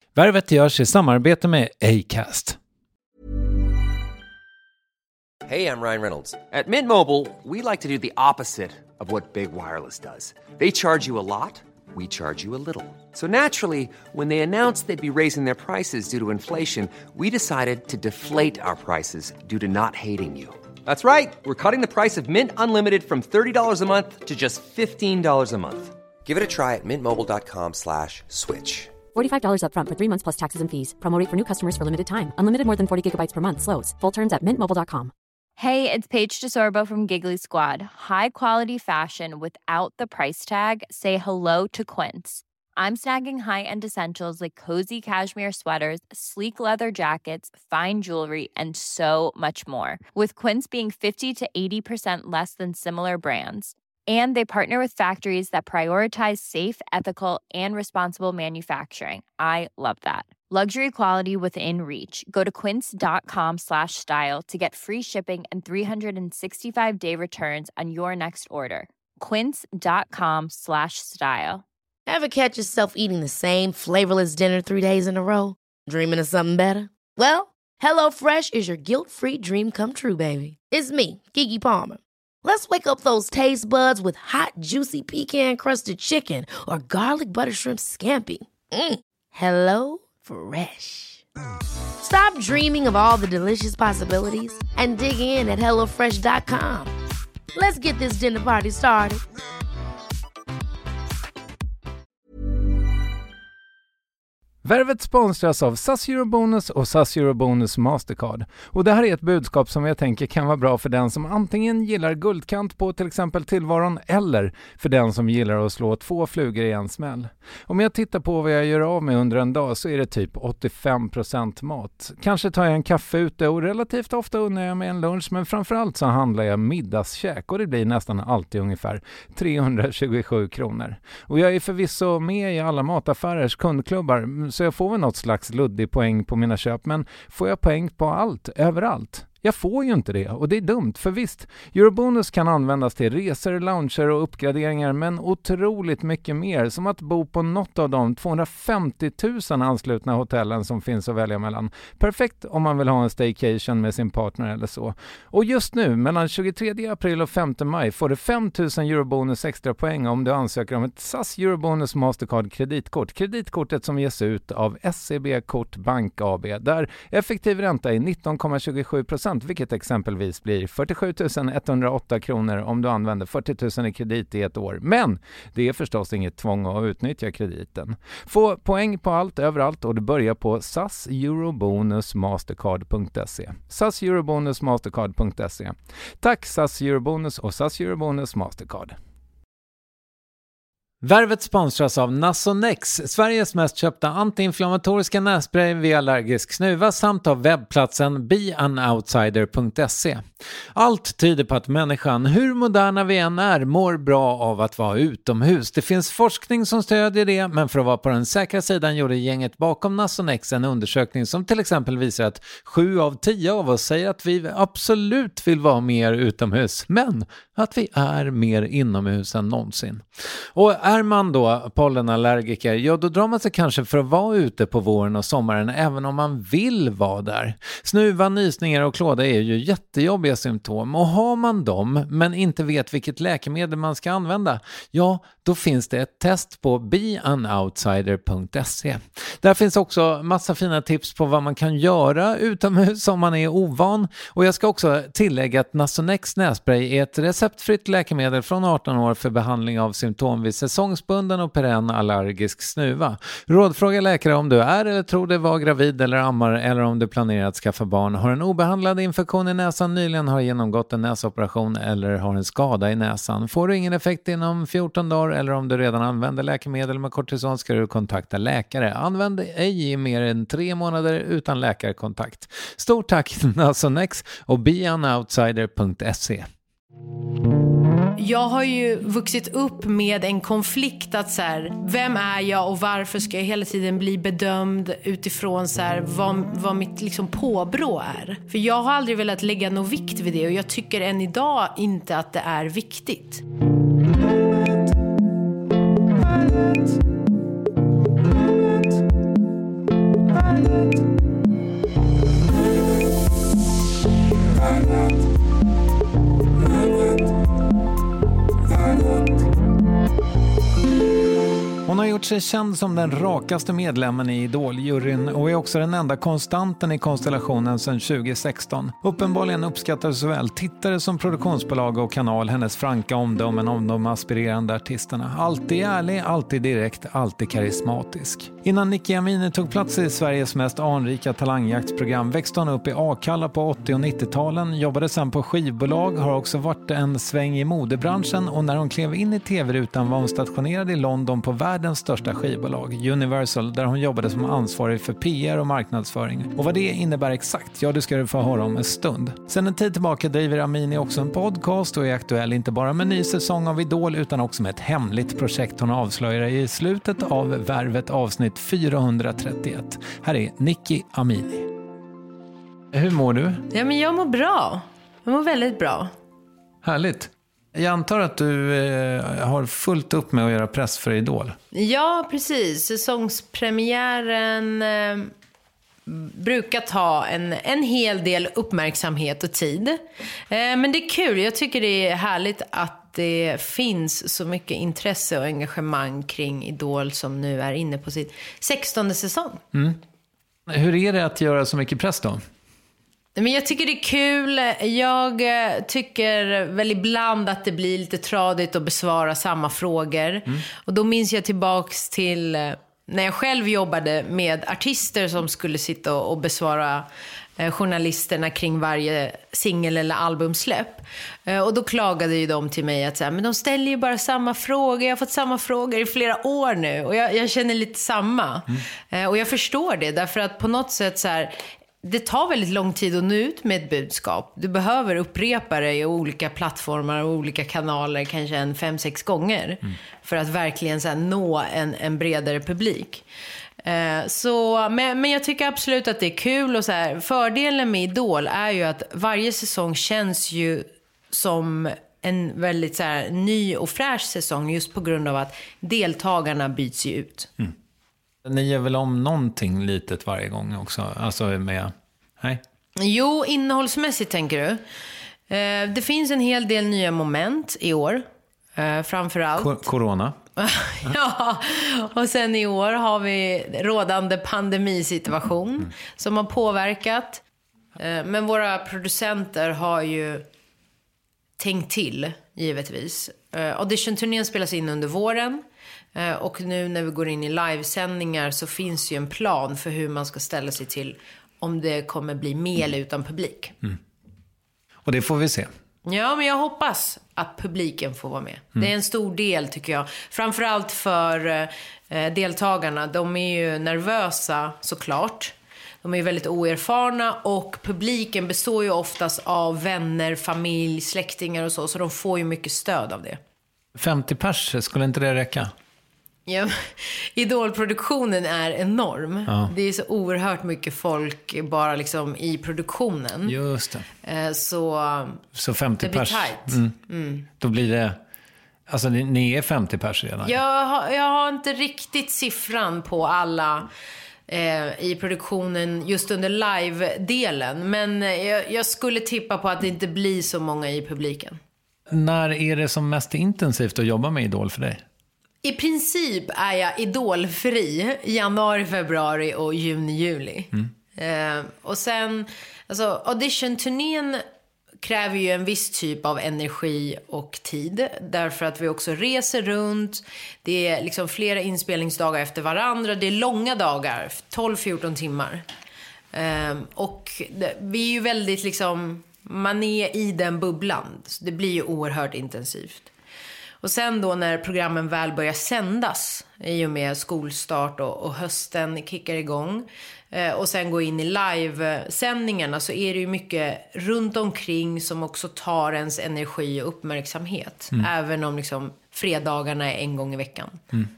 Värvet görs i samarbete med Acast. Hey, I'm Ryan Reynolds. At Mint Mobile, we like to do the opposite of what Big Wireless does. They charge you a lot, we charge you a little. So naturally, when they announced they'd be raising their prices due to inflation, we decided to deflate our prices due to not hating you. That's right. We're cutting the price of Mint Unlimited from $30 a month to just $15 a month. Give it a try at mintmobile.com/switch. $45 up front for 3 months plus taxes and fees. Promo rate for new customers for limited time. Unlimited more than 40 gigabytes per month. Slows full terms at mintmobile.com. Hey, it's Paige DeSorbo from Giggly Squad. High quality fashion without the price tag. Say hello to Quince. I'm snagging high-end essentials like cozy cashmere sweaters, sleek leather jackets, fine jewelry, and so much more. With Quince being 50 to 80% less than similar brands. And they partner with factories that prioritize safe, ethical, and responsible manufacturing. I love that. Luxury quality within reach. Go to quince.com/style to get free shipping and 365-day returns on your next order. Quince.com/style. Ever catch yourself eating the same flavorless dinner 3 days in a row? Dreaming of something better? Well, HelloFresh is your guilt-free dream come true, baby. It's me, Keke Palmer. Let's wake up those taste buds with hot, juicy pecan-crusted chicken or garlic butter shrimp scampi. Hello Fresh. Stop dreaming of all the delicious possibilities and dig in at HelloFresh.com. Let's get this dinner party started. Värvet sponsras av SAS Eurobonus och SAS Eurobonus Mastercard. Och det här är ett budskap som jag tänker kan vara bra för den som antingen gillar guldkant på till exempel tillvaron eller för den som gillar att slå 2 flugor i en smäll. Om jag tittar på vad jag gör av med under en dag så är det typ 85% mat. Kanske tar jag en kaffe ute och relativt ofta unnar jag mig en lunch, men framförallt så handlar jag middagskäk och det blir nästan alltid ungefär 327 kronor. Och jag är förvisso med i alla mataffärers kundklubbar så jag får väl något slags luddig poäng på mina köp, men får jag poäng på allt, överallt? Jag får ju inte det och det är dumt, för visst, Eurobonus kan användas till resor, lounger och uppgraderingar, men otroligt mycket mer, som att bo på något av de 250 000 anslutna hotellen som finns att välja mellan. Perfekt om man vill ha en staycation med sin partner eller så. Och just nu, mellan 23 april och 5 maj, får du 5 000 Eurobonus extra poäng om du ansöker om ett SAS Eurobonus Mastercard kreditkort. Kreditkortet som ges ut av SEB Kort Bank AB, där effektiv ränta är 19,27%. Vilket exempelvis blir 47 108 kronor om du använder 40 000 i kredit i ett år. Men det är förstås inget tvång att utnyttja krediten. Få poäng på allt, överallt, och du börjar på saseurobonusmastercard.se. saseurobonusmastercard.se. Tack SAS Eurobonus och SAS Eurobonus Mastercard. Värvet sponsras av Nasonex, Sveriges mest köpta antiinflammatoriska nässpray vid allergisk snuva, samt av webbplatsen beanoutsider.se. Allt tyder på att människan, hur moderna vi än är, mår bra av att vara utomhus. Det finns forskning som stödjer det, men för att vara på den säkra sidan gjorde gänget bakom Nasonex en undersökning som till exempel visar att 7 av 10 av oss säger att vi absolut vill vara mer utomhus, men att vi är mer inomhus än någonsin. Och är man då pollenallergiker, ja då drar man sig kanske för att vara ute på våren och sommaren även om man vill vara där. Snuva, nysningar och klåda är ju jättejobbiga symptom, och har man dem men inte vet vilket läkemedel man ska använda, ja då finns det ett test på beanoutsider.se. Där finns också massa fina tips på vad man kan göra utomhus om man är ovan, och jag ska också tillägga att Nasonex nässpray är ett receptfritt läkemedel från 18 år för behandling av symptom vid säsongsbunden och perenn allergisk snuva. Rådfråga läkare om du är eller tror dig vara gravid eller ammar, eller om du planerar att skaffa barn, har en obehandlad infektion i näsan, nyligen har genomgått en näsoperation eller har en skada i näsan. Får du ingen effekt inom 14 dagar eller om du redan använder läkemedel med kortison ska du kontakta läkare. Använd ej i mer än 3 månader utan läkarkontakt. Stort tack Nasonex och beanoutsider.se. Jag har ju vuxit upp med en konflikt att så här, vem är jag och varför ska jag hela tiden bli bedömd utifrån så här, vad mitt liksom påbrå är. För jag har aldrig velat lägga någon vikt vid det, och jag tycker än idag inte att det är viktigt. gjort sig känd som den rakaste medlemmen i Idol-juryn och är också den enda konstanten i konstellationen sedan 2016. Uppenbarligen uppskattar såväl tittare som produktionsbolag och kanal hennes franka omdömen om de aspirerande artisterna. Alltid ärlig, alltid direkt, alltid karismatisk. Innan Nicki Amini tog plats i Sveriges mest anrika talangjaktsprogram växte hon upp i Akalla på 80- och 90-talen, jobbade sen på skivbolag, har också varit en sväng i modebranschen och när hon klev in i tv-rutan var hon stationerad i London på världens största skivbolag, Universal, där hon jobbade som ansvarig för PR och marknadsföring. Och vad det innebär exakt, ja det ska du få höra om en stund. Sen en tid tillbaka driver Amini också en podcast och är aktuell inte bara med en ny säsong av Idol utan också med ett hemligt projekt hon avslöjar i slutet av Värvet avsnitt 431. Här är Nicki Amini. Hur mår du? Ja, men jag mår bra. Jag mår väldigt bra. Härligt. Jag antar att du har fullt upp med att göra press för Idol. Ja, precis. Säsongspremiären brukar ta en hel del uppmärksamhet och tid. Men det är kul. Jag tycker det är härligt att det finns så mycket intresse och engagemang kring Idol som nu är inne på sitt 16:e säsong. Mm. Hur är det att göra så mycket press då? Men jag tycker det är kul. Jag tycker väl ibland att det blir lite tradigt att besvara samma frågor. Och då minns jag tillbaks till när jag själv jobbade med artister som skulle sitta och besvara journalisterna kring varje singel eller albumsläpp. Och då klagade ju de till mig att så här, men de ställer ju bara samma frågor. Jag har fått samma frågor i flera år nu. Och jag känner lite samma. Och jag förstår det. Därför att på något sätt så här, det tar väldigt lång tid att nå ut med ett budskap. Du behöver upprepa det i olika plattformar och olika kanaler kanske 5-6 gånger. För att verkligen så här, nå en bredare publik. Men jag tycker absolut att det är kul. Och så här, fördelen med Idol är ju att varje säsong känns ju som en väldigt så här, ny och fräsch säsong. Just på grund av att deltagarna byts ju ut. Ni gör väl om någonting litet varje gång också? Alltså med... Nej? Jo, innehållsmässigt tänker du. Det finns en hel del nya moment i år. Framförallt. Corona. Ja, och sen i år har vi rådande pandemisituation som har påverkat. Men våra producenter har ju tänkt till, givetvis. Audition-turnén spelas in under våren. Och nu när vi går in i livesändningar så finns ju en plan för hur man ska ställa sig till om det kommer bli med eller utan publik. Och det får vi se. Ja, men jag hoppas att publiken får vara med. Det är en stor del tycker jag. Framförallt för deltagarna. De är ju nervösa såklart. De är ju väldigt oerfarna och publiken består ju oftast av vänner, familj, släktingar och så de får ju mycket stöd av det. 50 pers, skulle inte det räcka? Ja, Idolproduktionen är enorm. Ja. Det är så oerhört mycket folk bara liksom i produktionen. Just det. Så 50 det blir pers. tajt. Då blir det... Alltså ni är 50 pers redan. Jag har inte riktigt siffran på alla i produktionen just under live-delen. Men jag skulle tippa på att det inte blir så många i publiken. När är det som mest intensivt att jobba med Idol för dig? I princip är jag idolfri i januari, februari och juni, juli. Och sen, alltså audition-turnén kräver ju en viss typ av energi och tid. Därför att vi också reser runt. Det är liksom flera inspelningsdagar efter varandra. Det är långa dagar, 12-14 timmar. Och vi är ju väldigt liksom, man är i den bubblan. Det blir ju oerhört intensivt. Och sen då när programmen väl börjar sändas i och med skolstart och hösten kickar igång och sen går in i livesändningarna så är det ju mycket runt omkring som också tar ens energi och uppmärksamhet. Även om liksom fredagarna är en gång i veckan.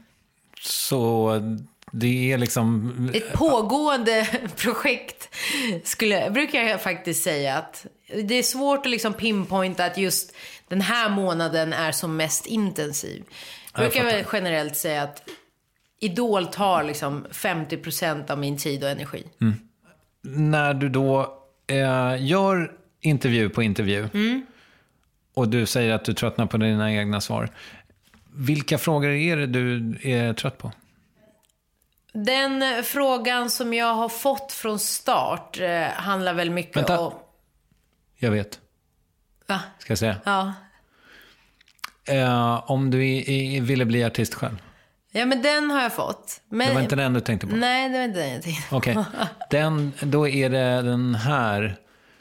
Så det är liksom... Ett pågående projekt brukar jag faktiskt säga att det är svårt att liksom pinpointa att just den här månaden är som mest intensiv. Jag brukar väl generellt säga att Idol tar liksom 50% av min tid och energi. När du då gör intervju på intervju och du säger att du tröttnar på dina egna svar. Vilka frågor är det du är trött på? Den frågan som jag har fått från start handlar väl mycket om... Jag vet. Va? Ska jag säga? Ja. Om du ville bli artist själv. Ja, men den har jag fått. Men... Det var inte den du tänkte på? Nej, det var inte den jag tänkte på. Okej. Då är det den här...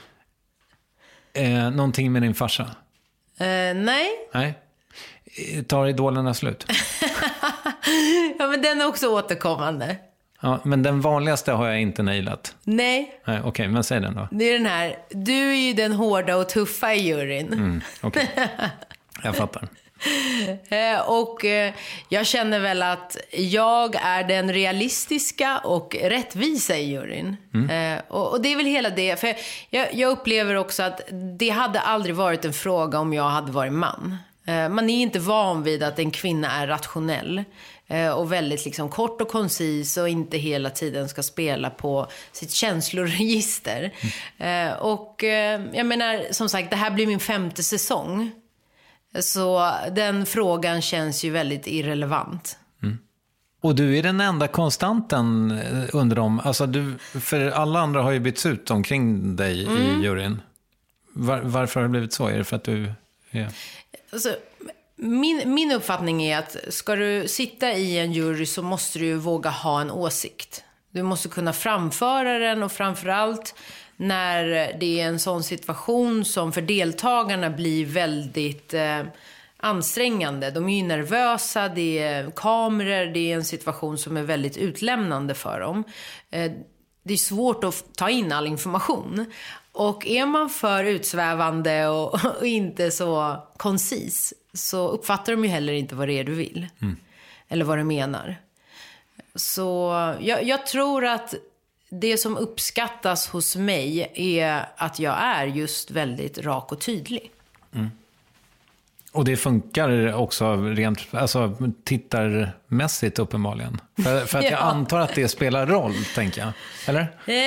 någonting med din farsa? Nej. Nej. Tar idolerna slut? Ja, men den är också återkommande. Ja, men den vanligaste har jag inte nailat. Nej. Okej, men säg den då. Det är den här. Du är ju den hårda och tuffa i juryn. Okej. Jag fattar. Och jag känner väl att jag är den realistiska och rättvisa i juryn. Och det är väl hela det. För jag upplever också att det hade aldrig varit en fråga om jag hade varit man. Man är inte van vid att en kvinna är rationell och väldigt liksom kort och koncis och inte hela tiden ska spela på sitt känsloregister. Och jag menar, som sagt, det här blir min 5:e säsong. Så den frågan känns ju väldigt irrelevant. Och du är den enda konstanten under dem. Alltså för alla andra har ju bytts ut omkring dig i juryn. Varför har det blivit så? Är det för att du är... Alltså, min uppfattning är att ska du sitta i en jury så måste du våga ha en åsikt. Du måste kunna framföra den, och framförallt när det är en sån situation som för deltagarna blir väldigt ansträngande. De är ju nervösa, det är kameror, det är en situation som är väldigt utlämnande för dem. Det är svårt att ta in all information. Och är man för utsvävande och inte så koncis, så uppfattar de ju heller inte vad det är du vill. Eller vad du menar. Så jag tror att det som uppskattas hos mig är att jag är just väldigt rak och tydlig. Och det funkar också rent tittarmässigt uppenbarligen. För att jag antar att det spelar roll, tänker jag. Eller?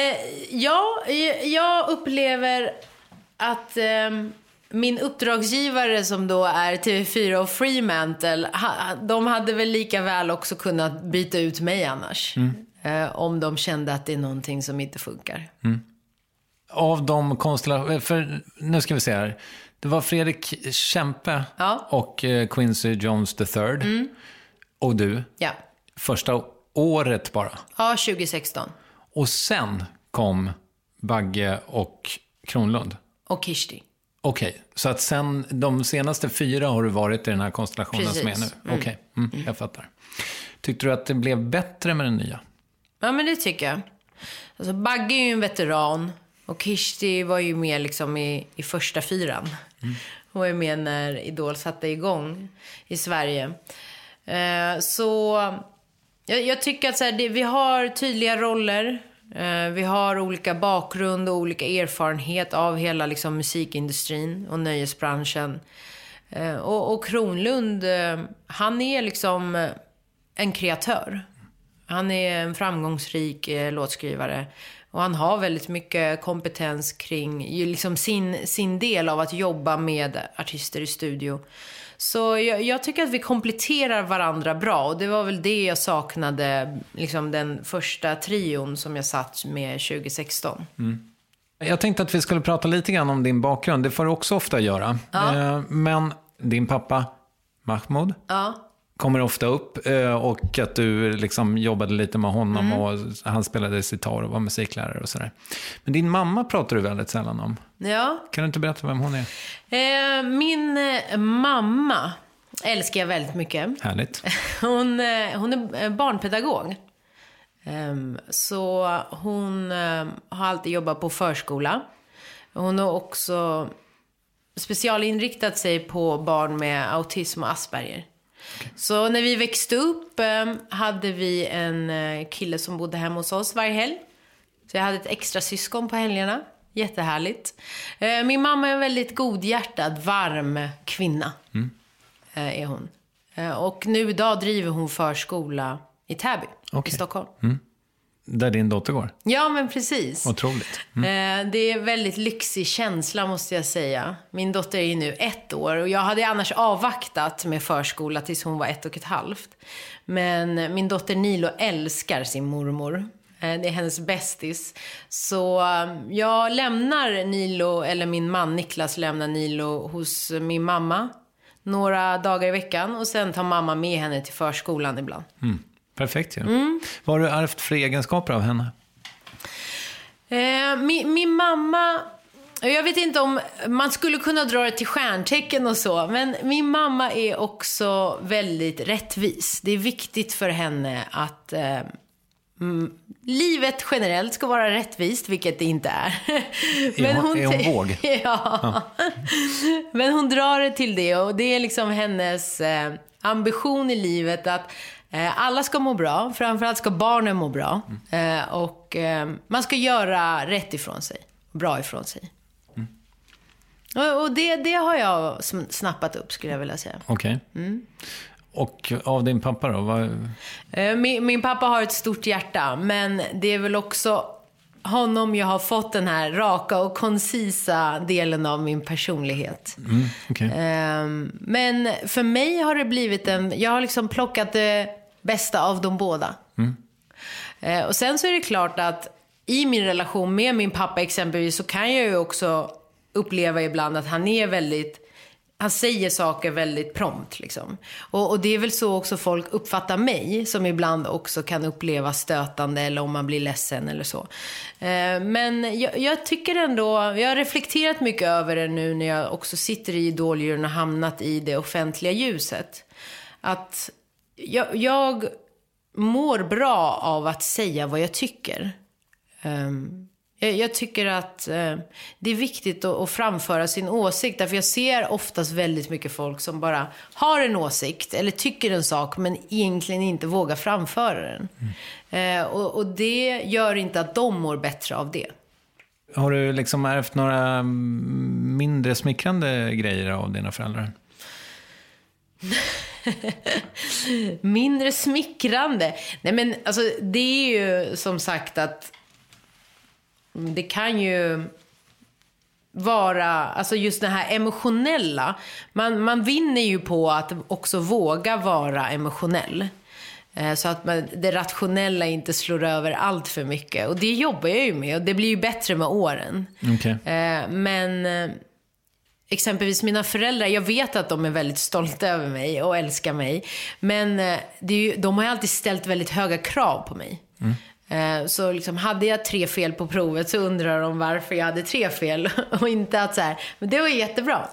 Jag upplever att min uppdragsgivare som då är TV4 och Fremantle, de hade väl lika väl också kunnat byta ut mig annars. Om de kände att det är någonting som inte funkar. Av de konstellationer, för nu ska vi se här. Det var Fredrik Kempe och Quincy Jones III. Och du. Ja. Första året bara. Ja, 2016. Och sen kom Bagge och Kronlund. Och Kirsti. Okej, så att sen de senaste 4 har du varit i den här konstellationen. Precis. Som är nu. Okej, jag fattar. Tyckte du att det blev bättre med den nya? Ja, men det tycker jag. Alltså, Bagge är ju en veteran. Och Kirsti var ju med liksom i första 4. Hon var ju med när Idol satte igång i Sverige. Så jag tycker att så här, vi har tydliga roller. Vi har olika bakgrund och olika erfarenhet av hela liksom musikindustrin och nöjesbranschen. Och Kronlund, han är liksom en kreatör. Han är en framgångsrik låtskrivare. Och han har väldigt mycket kompetens kring liksom sin del av att jobba med artister i studio. Så jag tycker att vi kompletterar varandra bra. Och det var väl det jag saknade, liksom den första trion som jag satt med 2016. Jag tänkte att vi skulle prata lite grann om din bakgrund. Det får du också ofta göra. Ja. Men din pappa, Mahmoud, kommer ofta upp. Och att du liksom jobbade lite med honom. Och han spelade sitar och var musiklärare och sådär. Men din mamma pratar du väldigt sällan om. Ja. Kan du inte berätta vem hon är? Min mamma älskar jag väldigt mycket. Härligt. Hon är barnpedagog. Så hon har alltid jobbat på förskola. Hon har också specialinriktat sig på barn med autism och Asperger. Okay. Så när vi växte upp hade vi en kille som bodde hemma hos oss varje helg. Så jag hade ett extra syskon på helgerna. Jättehärligt. Min mamma är en väldigt godhjärtad, varm kvinna. Är hon. Och nu idag driver hon förskola i Täby, i Stockholm. Där din dotter går? Ja, men precis. Otroligt. Det är väldigt lyxig känsla, måste jag säga. Min dotter är nu 1 år och jag hade annars avvaktat med förskola tills hon var 1,5. Men min dotter Nilo älskar sin mormor. Det är hennes bästis. Så jag lämnar Nilo, eller min man Niklas lämnar Nilo hos min mamma några dagar i veckan. Och sen tar mamma med henne till förskolan ibland. Perfekt, ja. Vad har du ärvt för egenskaper av henne? Min mamma... Jag vet inte om man skulle kunna dra det till stjärntecken och så. Men min mamma är också väldigt rättvis. Det är viktigt för henne att... livet generellt ska vara rättvist, vilket det inte är. Men är hon våg? Ja. Men hon drar det till det, och det är liksom hennes ambition i livet att alla ska må bra, framförallt ska barnen må bra. Och man ska göra rätt ifrån sig, bra ifrån sig. Och det har jag snappat upp, skulle jag vilja säga. Okej. Och av din pappa då? Min pappa har ett stort hjärta, men det är väl också honom jag har fått den här raka och koncisa delen av min personlighet. Okay. Men för mig har det blivit jag har liksom plockat det bästa av de båda. Och sen så är det klart att i min relation med min pappa exempelvis, så kan jag ju också uppleva ibland att han säger saker väldigt prompt liksom. Och det är väl så också folk uppfattar mig, som ibland också kan uppleva stötande, eller om man blir ledsen eller så. Men jag tycker ändå, jag har reflekterat mycket över det nu när jag också sitter i Idoljuryn och hamnat i det offentliga ljuset. Att jag mår bra av att säga vad jag tycker. Jag tycker att det är viktigt att framföra sin åsikt. Därför jag ser oftast väldigt mycket folk som bara har en åsikt eller tycker en sak, men egentligen inte vågar framföra den. Och det gör inte att de mår bättre av det. Har du liksom ärvt några mindre smickrande grejer av dina föräldrar? Mindre smickrande? Nej, men alltså, det är ju som sagt att det kan ju vara, alltså just det här emotionella. Man vinner ju på att också våga vara emotionell. Så att det rationella inte slår över allt för mycket. Och det jobbar jag ju med, och det blir ju bättre med åren. Okay. Men exempelvis mina föräldrar, jag vet att de är väldigt stolta över mig och älskar mig. Men de har ju alltid ställt väldigt höga krav på mig. Så liksom, hade jag 3 fel på provet, så undrar de varför jag hade 3 fel och inte att så här, men det var jättebra.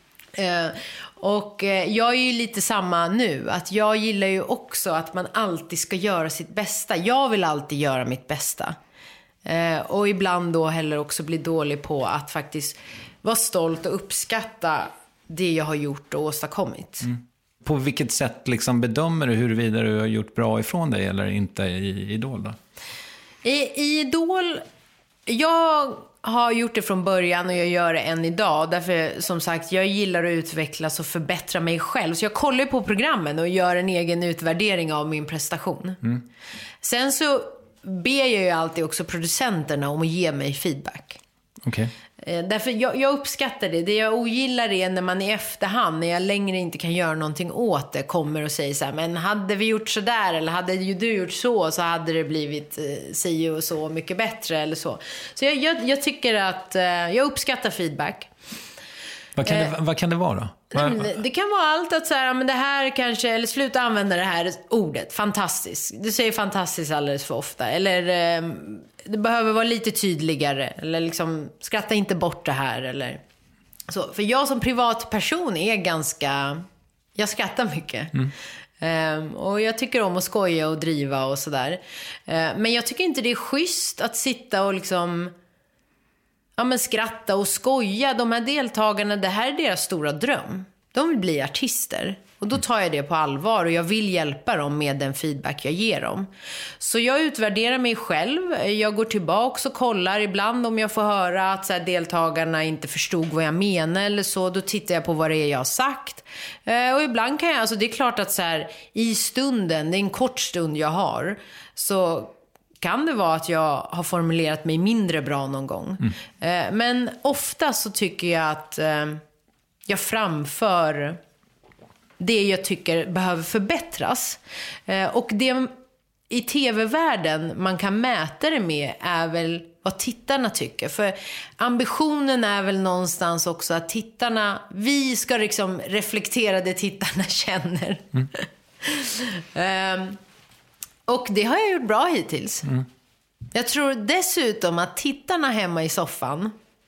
Och jag är ju lite samma nu, att jag gillar ju också att man alltid ska göra sitt bästa. Jag vill alltid göra mitt bästa. Och ibland då heller också bli dålig på att faktiskt vara stolt och uppskatta det jag har gjort och åstadkommit. På vilket sätt liksom bedömer du huruvida du har gjort bra ifrån dig eller inte i Idol då? I Idol, jag har gjort det från början och jag gör det än idag. Därför, som sagt, jag gillar att utvecklas och förbättra mig själv. Så jag kollar på programmen och gör en egen utvärdering av min prestation. Sen så ber jag ju alltid också producenterna om att ge mig feedback. Okej. Därför jag uppskattar det. Det jag ogillar är när man i efterhand, när jag längre inte kan göra någonting åt det, kommer och säger så här: men hade vi gjort så där, eller hade ju du gjort så hade det blivit si och så mycket bättre eller så. Så jag tycker att jag uppskattar feedback. Vad kan det vara? Det kan vara allt att så här, men det här kanske, eller sluta använda det här ordet fantastiskt. Du säger fantastiskt alldeles för ofta, eller det behöver vara lite tydligare, eller liksom skratta inte bort det här eller så. För jag som privatperson är jag skrattar mycket. Och jag tycker om att skoja och driva och sådär. Men jag tycker inte det är schysst att sitta och liksom skratta och skoja. De här deltagarna, det här är deras stora dröm. De vill bli artister. Och då tar jag det på allvar och jag vill hjälpa dem med den feedback jag ger dem. Så jag utvärderar mig själv. Jag går tillbaka och kollar ibland om jag får höra att så här, deltagarna inte förstod vad jag menar eller så. Då tittar jag på vad det är jag har sagt. Och ibland kan jag, alltså det är klart att så här, i stunden, det är en kort stund jag har, så kan det vara att jag har formulerat mig mindre bra någon gång. Men ofta så tycker jag att jag framför det jag tycker behöver förbättras. Och det i tv-världen man kan mäta det med är väl vad tittarna tycker. För ambitionen är väl någonstans också att vi ska liksom reflektera det tittarna känner. Och det har jag gjort bra hittills. Jag tror dessutom att tittarna hemma i soffan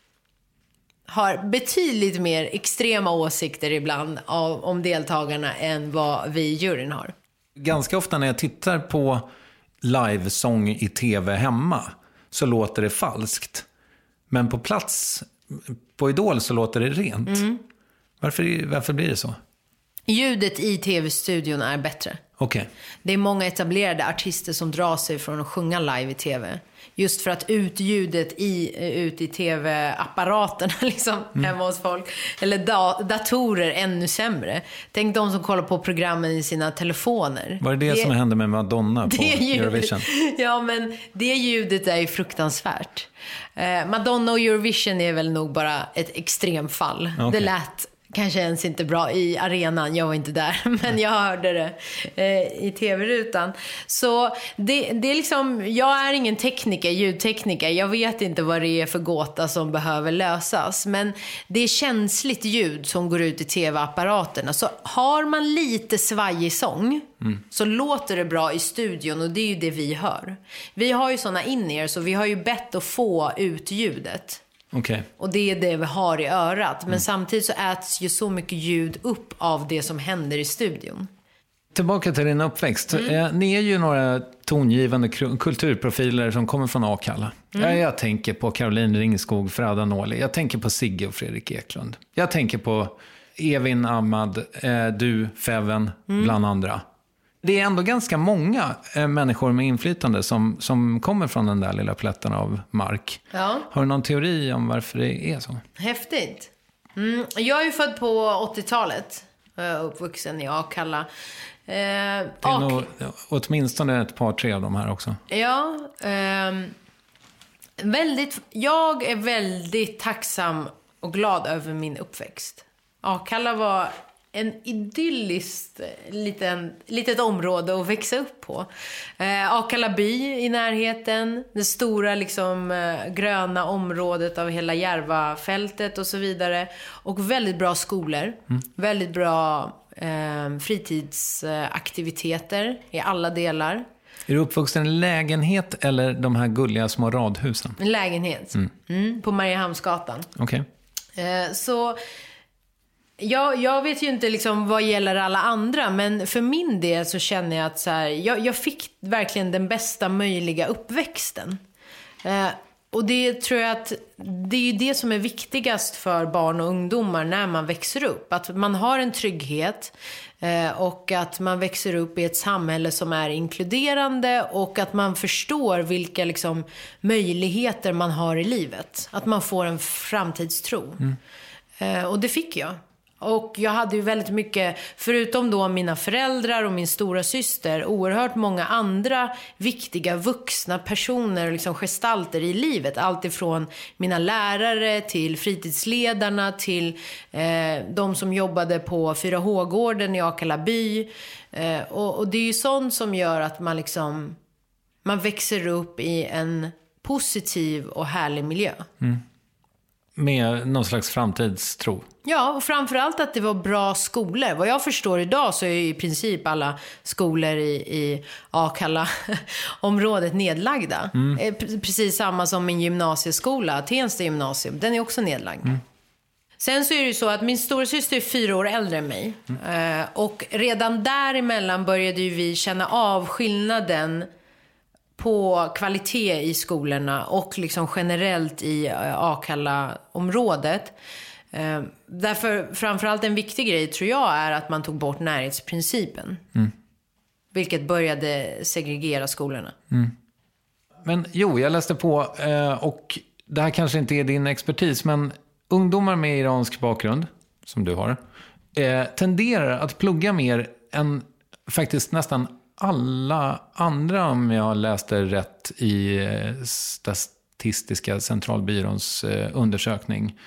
har betydligt mer extrema åsikter ibland om deltagarna än vad vi i juryn har. Ganska ofta när jag tittar på livesång i tv hemma så låter det falskt. Men på plats, på Idol, så låter det rent. Varför blir det så? Ljudet i tv-studion är bättre. Okay. Det är många etablerade artister som drar sig från att sjunga live i tv. Just för att ljudet ut i tv-apparaterna liksom, hemma hos folk. Eller datorer ännu sämre. Tänk de som kollar på programmen i sina telefoner. Var det som hände med Madonna på Eurovision? Ja, men det ljudet är ju fruktansvärt. Madonna och Eurovision är väl nog bara ett extremfall. Okay. Det lät kanske ens inte bra i arenan, jag var inte där, men jag hörde det i tv-rutan. Så det är liksom, jag är ingen tekniker, ljudtekniker, jag vet inte vad det är för gåta som behöver lösas, men det är känsligt ljud som går ut i tv-apparaterna. Så har man lite svajig sång så låter det bra i studion, och det är ju det vi hör. Vi har ju såna in-ear, så vi har ju bett att få ut ljudet. Okay. Och det är det vi har i örat. Men samtidigt så äts ju så mycket ljud upp av det som händer i studion. Tillbaka till din uppväxt. Ni är ju några tongivande kulturprofiler som kommer från Akalla. Jag tänker på Caroline Ringskog, Fröda Nåli. Jag tänker på Sigge och Fredrik Eklund. Jag tänker på Evin Ahmad, du, Feven, bland andra. Det är ändå ganska många människor med inflytande som kommer från den där lilla plätten av mark. Ja. Har du någon teori om varför det är så? Häftigt. Jag är ju född på 80-talet. Uppvuxen i Akalla. Det är nog åtminstone ett par, tre av de här också. Ja. Jag är väldigt tacksam och glad över min uppväxt. Akalla var en idylliskt litet område att växa upp på. Akalla by i närheten, det stora liksom, gröna området av hela Järvafältet och så vidare. Och väldigt bra skolor, väldigt bra fritidsaktiviteter i alla delar. Är du uppvuxen i lägenhet eller de här gulliga små radhusen? En lägenhet, på Mariehamnsgatan. Okej. Så jag vet ju inte liksom vad gäller alla andra, men för min del så känner jag att så här, jag fick verkligen den bästa möjliga uppväxten. Och det tror jag att det är ju det som är viktigast för barn och ungdomar när man växer upp. Att man har en trygghet och att man växer upp i ett samhälle som är inkluderande och att man förstår vilka liksom möjligheter man har i livet. Att man får en framtidstro. Och det fick jag. Och jag hade ju väldigt mycket, förutom då mina föräldrar och min stora syster, oerhört många andra viktiga vuxna personer och liksom gestalter i livet. Allt ifrån mina lärare till fritidsledarna till de som jobbade på 4H-gården i Akalla by. Och det är ju sånt som gör att man växer upp i en positiv och härlig miljö. Med någon slags framtidstro. Ja, och framförallt att det var bra skolor. Vad jag förstår idag så är i princip alla skolor i Akalla-området nedlagda. Precis samma som min gymnasieskola, Tensta gymnasium. Den är också nedlagd. Sen så är det ju så att min stora syster är 4 år äldre än mig. Och redan däremellan började ju vi känna av skillnaden på kvalitet i skolorna och liksom generellt i Akalla-området. Därför framförallt en viktig grej tror jag är att man tog bort närhetsprincipen. Vilket började segregera skolorna. Men jag läste på och det här kanske inte är din expertis, men ungdomar med iransk bakgrund, som du har, tenderar att plugga mer än faktiskt nästan alla andra, om jag läste rätt i Statistiska centralbyråns undersökning.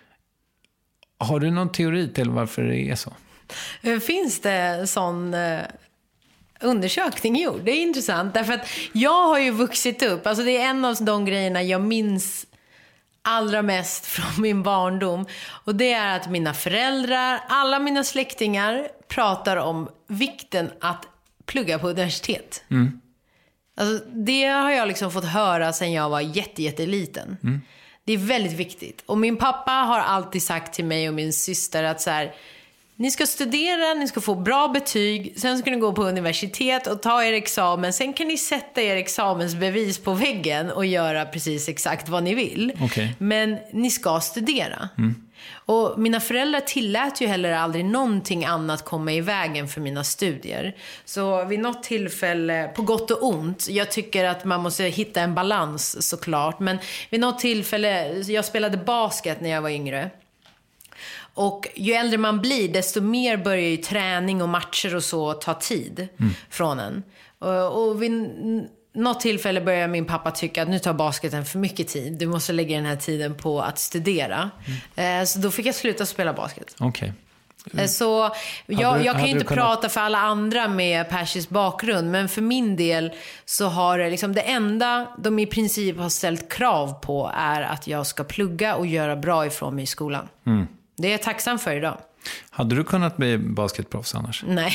Har du någon teori till varför det är så? Finns det sån undersökning gjord? Det är intressant, därför att jag har ju vuxit upp, alltså det är en av de grejerna jag minns allra mest från min barndom, och det är att mina föräldrar, alla mina släktingar pratar om vikten att plugga på universitet. Alltså, det har jag liksom fått höra sedan jag var jätteliten. Det är väldigt viktigt. Och min pappa har alltid sagt till mig och min syster att så här, ni ska studera, ni ska få bra betyg, sen ska ni gå på universitet och ta er examen. Sen kan ni sätta er examensbevis på väggen och göra precis exakt vad ni vill. Okay. Men ni ska studera. Och mina föräldrar tillät ju heller aldrig någonting annat komma i vägen för mina studier. Så vid något tillfälle, på gott och ont, jag tycker att man måste hitta en balans såklart. Men vid något tillfälle, jag spelade basket när jag var yngre. Och ju äldre man blir, desto mer börjar ju träning och matcher och så ta tid från en. Och vid något tillfälle börjar min pappa tycka att nu tar basketen för mycket tid. Du måste lägga den här tiden på att studera. Så då fick jag sluta spela basket. Okej. Så jag kan ju inte prata för alla andra med persisk bakgrund, men för min del så har det liksom, det enda de i princip har ställt krav på är att jag ska plugga och göra bra ifrån mig i skolan. Det är jag tacksam för idag. Hade du kunnat bli basketproffs annars? Nej.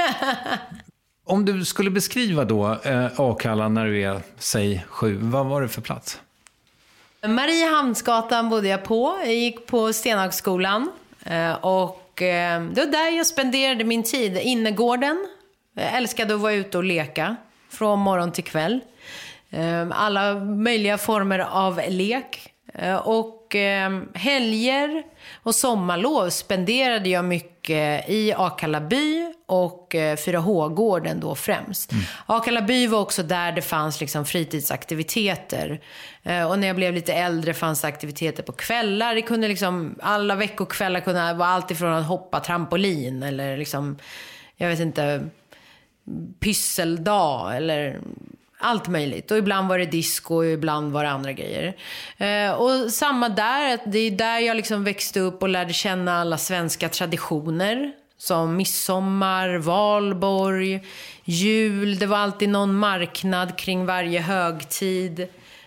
Om du skulle beskriva då Akalla när du är, säg 7, vad var det för plats? Mariehamnsgatan bodde jag på. Jag gick på Stenhagsskolan. Och det var där jag spenderade min tid. Innergården. Jag älskade att vara ute och leka. Från morgon till kväll. Alla möjliga former av lek. Och helger och sommarlov spenderade jag mycket i Akalla by och 4H-gården då främst. Akalla by var också där det fanns liksom fritidsaktiviteter. Och när jag blev lite äldre fanns det aktiviteter på kvällar. Det kunde liksom, alla veckokvällar kunde vara allt ifrån att hoppa trampolin eller liksom, jag vet inte, pysseldag eller allt möjligt. Och ibland var det disco och ibland var det andra grejer. Och samma där, det är där jag liksom växte upp och lärde känna alla svenska traditioner. Som midsommar, valborg, jul. Det var alltid någon marknad kring varje högtid.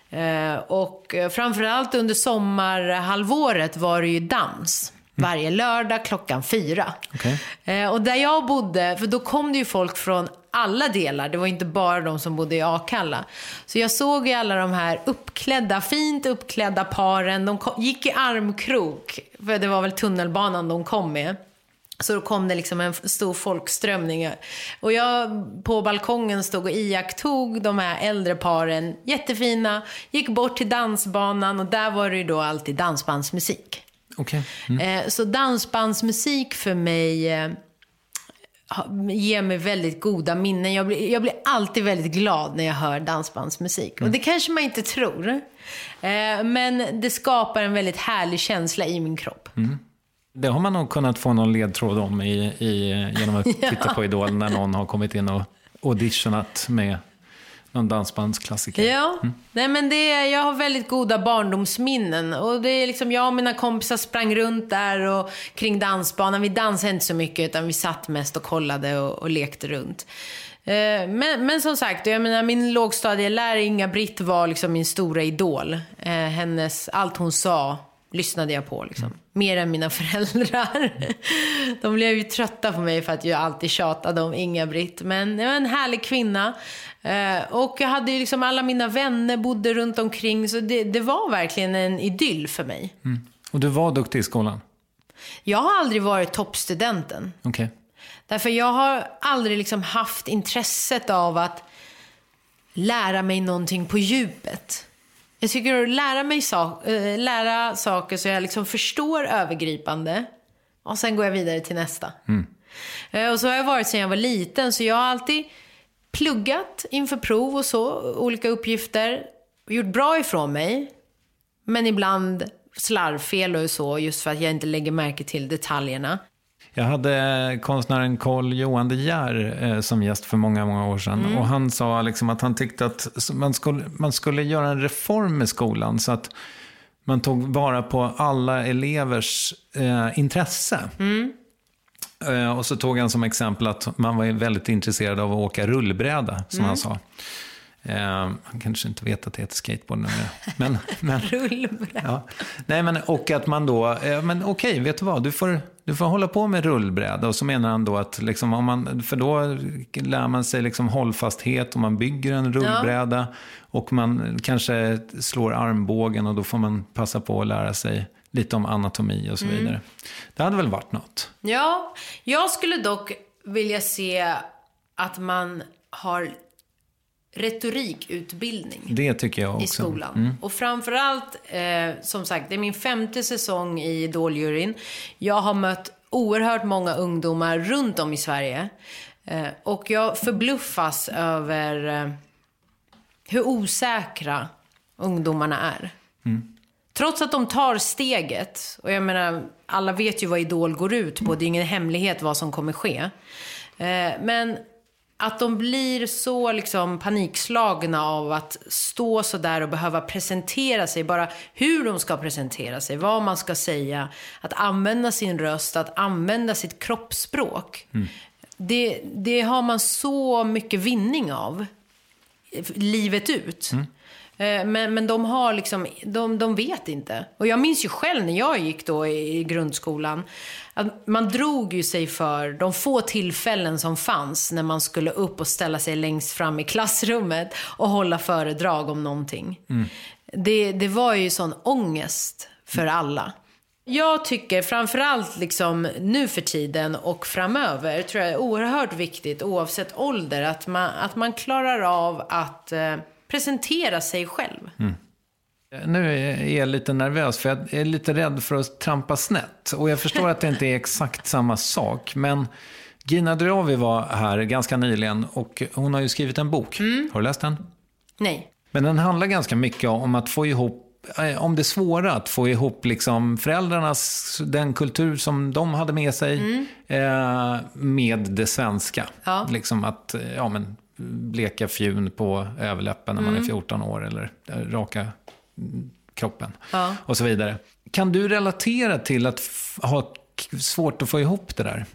Och framförallt under sommarhalvåret var det ju dans. Varje lördag 4:00. Okay. Och där jag bodde, för då kom det ju folk från alla delar. Det var inte bara de som bodde i Akalla. Så jag såg ju alla de här fint uppklädda paren. De gick i armkrok. För det var väl tunnelbanan de kom med. Så då kom det liksom en stor folkströmning. Och jag på balkongen stod och iakttog de här äldre paren. Jättefina. Gick bort till dansbanan och där var det ju då alltid dansbandsmusik. Okay. Så dansbandsmusik för mig ger mig väldigt goda minnen. Jag blir alltid väldigt glad när jag hör dansbandsmusik. Och det kanske man inte tror. Men det skapar en väldigt härlig känsla i min kropp. Det har man nog kunnat få någon ledtråd om genom att titta på Idol när någon har kommit in och auditionat med någon dansbandsklassiker. Ja, nej men jag har väldigt goda barndomsminnen. Och det är liksom, jag och mina kompisar sprang runt där och kring dansbanan. Vi dansade inte så mycket utan vi satt mest och kollade och lekte runt. Men som sagt, jag menar, min lågstadielärare Inga-Britt var liksom min stora idol. Allt hon sa lyssnade jag på liksom. Mer än mina föräldrar. De blev ju trötta på mig för att jag alltid tjatade om Inga-Britt. Men det var en härlig kvinna. Och jag hade ju liksom, alla mina vänner bodde runt omkring. Så det var verkligen en idyll för mig. Och du var duktig i skolan? Jag har aldrig varit toppstudenten. Okay. Därför jag har aldrig liksom haft intresset av att lära mig någonting på djupet. Jag tycker att lära saker så jag liksom förstår övergripande. Och sen går jag vidare till nästa. Och så har jag varit sedan jag var liten. Så jag har alltid pluggat inför prov och så. Olika uppgifter. Gjort bra ifrån mig. Men ibland slarvfel och så. Just för att jag inte lägger märke till detaljerna. Jag hade konstnären Carl Johan De Geer som gäst för många, många år sedan. Och han sa liksom att han tyckte att man skulle göra en reform i skolan så att man tog vara på alla elevers intresse. Och så tog han som exempel att man var väldigt intresserad av att åka rullbräda, som han sa. Han kanske inte vet att det heter skateboard nu. Men Rullbräda. Ja. Nej, men och att man då, men okej, vet du vad? Du får hålla på med rullbräda. Och så menar han då att liksom, för då lär man sig liksom hållfasthet och man bygger en rullbräda. Och man kanske slår armbågen och då får man passa på att lära sig lite om anatomi och så vidare. Det hade väl varit något. Ja, jag skulle dock vilja se att man har retorikutbildning. Det tycker jag också. I skolan. Och framförallt, som sagt, det är min 5:e säsong i Idoljuryn. Jag har mött oerhört många ungdomar runt om i Sverige. Och jag förbluffas över hur osäkra ungdomarna är. Trots att de tar steget, och jag menar, alla vet ju vad Idol går ut på, det är ingen hemlighet vad som kommer ske. Men att de blir så liksom panikslagna av att stå så där och behöva presentera sig, bara hur de ska presentera sig, vad man ska säga, att använda sin röst, att använda sitt kroppsspråk. Det har man så mycket vinning av livet ut. Men de har liksom, de vet inte. Och jag minns ju själv när jag gick då i grundskolan att man drog ju sig för de få tillfällen som fanns när man skulle upp och ställa sig längst fram i klassrummet och hålla föredrag om någonting. Det var ju sån ångest för alla. Jag tycker framförallt liksom nu för tiden och framöver tror jag är oerhört viktigt oavsett ålder att man klarar av att presentera sig själv. Nu är jag lite nervös för jag är lite rädd för att trampa snett. Och jag förstår att det inte är exakt samma sak. Men Gina Dirawi var här ganska nyligen och hon har ju skrivit en bok. Har du läst den? Nej. Men den handlar ganska mycket om att få ihop, om det svåra att få ihop liksom föräldrarnas, den kultur som de hade med sig med det svenska. Ja. Liksom att, bleka fjun på överläppen när man är 14 år eller raka kroppen och så vidare. Kan du relatera till att ha svårt att få ihop det där?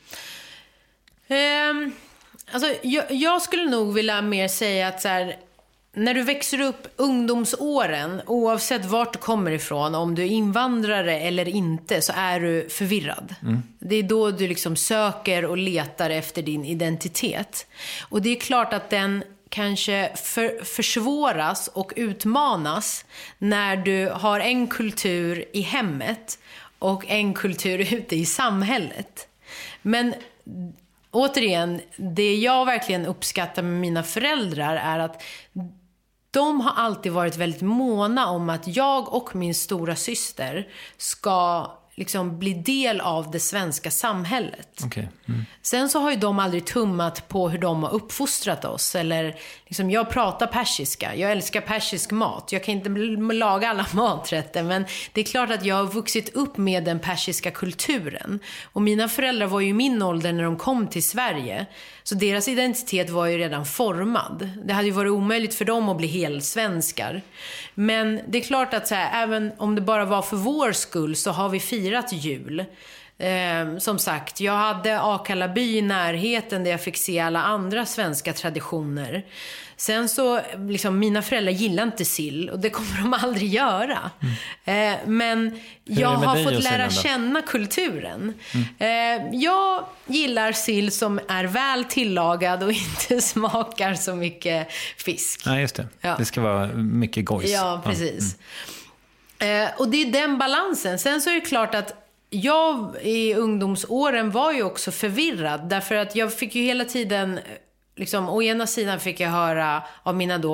Alltså, jag skulle nog vilja mer säga att så här, när du växer upp ungdomsåren, oavsett vart du kommer ifrån, om du är invandrare eller inte, så är du förvirrad. Det är då du liksom söker och letar efter din identitet. Och det är klart att den kanske försvåras och utmanas när du har en kultur i hemmet och en kultur ute i samhället. Men återigen, det jag verkligen uppskattar med mina föräldrar är att de har alltid varit väldigt måna om att jag och min stora syster ska liksom bli del av det svenska samhället. Okay. Sen så har ju de aldrig tummat på hur de har uppfostrat oss. Eller liksom, jag pratar persiska. Jag älskar persisk mat. Jag kan inte laga alla maträtter. Men det är klart att jag har vuxit upp med den persiska kulturen. Och mina föräldrar var ju i min ålder när de kom till Sverige. Så deras identitet var ju redan formad. Det hade ju varit omöjligt för dem att bli helsvenskar. Men det är klart att så här, även om det bara var för vår skull så har vi firat jul. Som sagt, jag hade Akalla-by i närheten där jag fick se alla andra svenska traditioner. Sen så, liksom, mina föräldrar gillar inte sill och det kommer de aldrig göra. Men jag har fått lära känna kulturen. Jag gillar sill som är väl tillagad och inte smakar så mycket fisk. Nej, just det. Ja. Det ska vara mycket gojs. Ja, precis. Och det är den balansen. Sen så är det klart att jag i ungdomsåren var ju också förvirrad. Därför att jag fick ju hela tiden, liksom, å ena sidan fick jag höra av mina då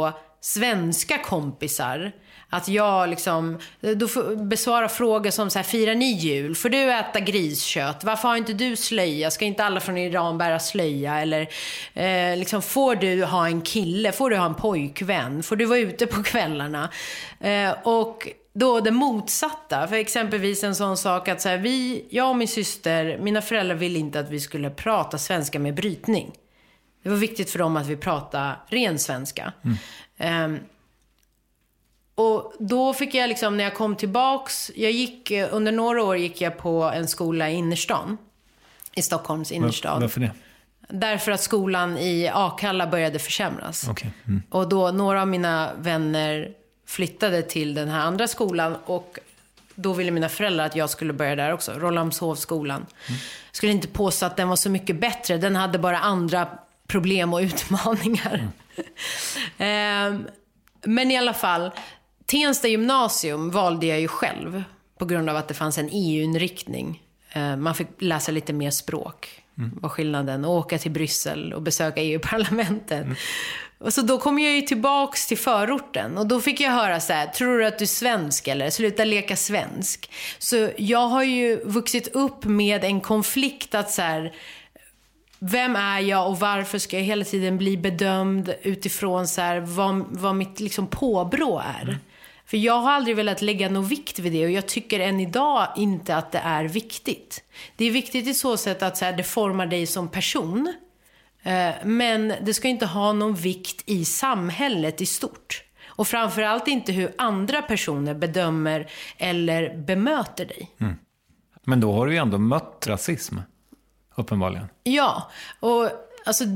svenska kompisar. Att jag liksom, då besvarar frågor som så här, firar ni jul? Får du äta griskött? Varför har inte du slöja? Ska inte alla från Iran bära slöja? Eller liksom, får du ha en kille? Får du ha en pojkvän? Får du vara ute på kvällarna? Och då det motsatta, för exempelvis en sån sak att så här, jag och min syster, mina föräldrar ville inte att vi skulle prata svenska med brytning. Det var viktigt för dem att vi pratade ren svenska. Och då fick jag liksom, när jag kom tillbaks, under några år gick jag på en skola i innerstan, i Stockholms innerstad. Varför det? Därför att skolan i Akalla började försämras. Okay. Och då några av mina vänner flyttade till den här andra skolan, och då ville mina föräldrar att jag skulle börja där också, Rålambshovsskolan. Jag skulle inte påstå att den var så mycket bättre, den hade bara andra problem och utmaningar. Men i alla fall, Tensta gymnasium valde jag ju själv på grund av att det fanns en EU-inriktning. Man fick läsa lite mer språk. Var skillnaden, och åka till Bryssel och besöka EU-parlamentet. Och så då kom jag ju tillbaks till förorten, och då fick jag höra så här: tror du att du är svensk eller? Sluta leka svensk. Så jag har ju vuxit upp med en konflikt att så här, vem är jag och varför ska jag hela tiden bli bedömd utifrån så här, vad mitt liksom påbrå är. För jag har aldrig velat lägga någon vikt vid det, och jag tycker än idag inte att det är viktigt. Det är viktigt i så sätt att så här, det formar dig som person. Men det ska inte ha någon vikt i samhället i stort. Och framförallt inte hur andra personer bedömer eller bemöter dig. Men då har du ju ändå mött rasism, uppenbarligen. Ja, och alltså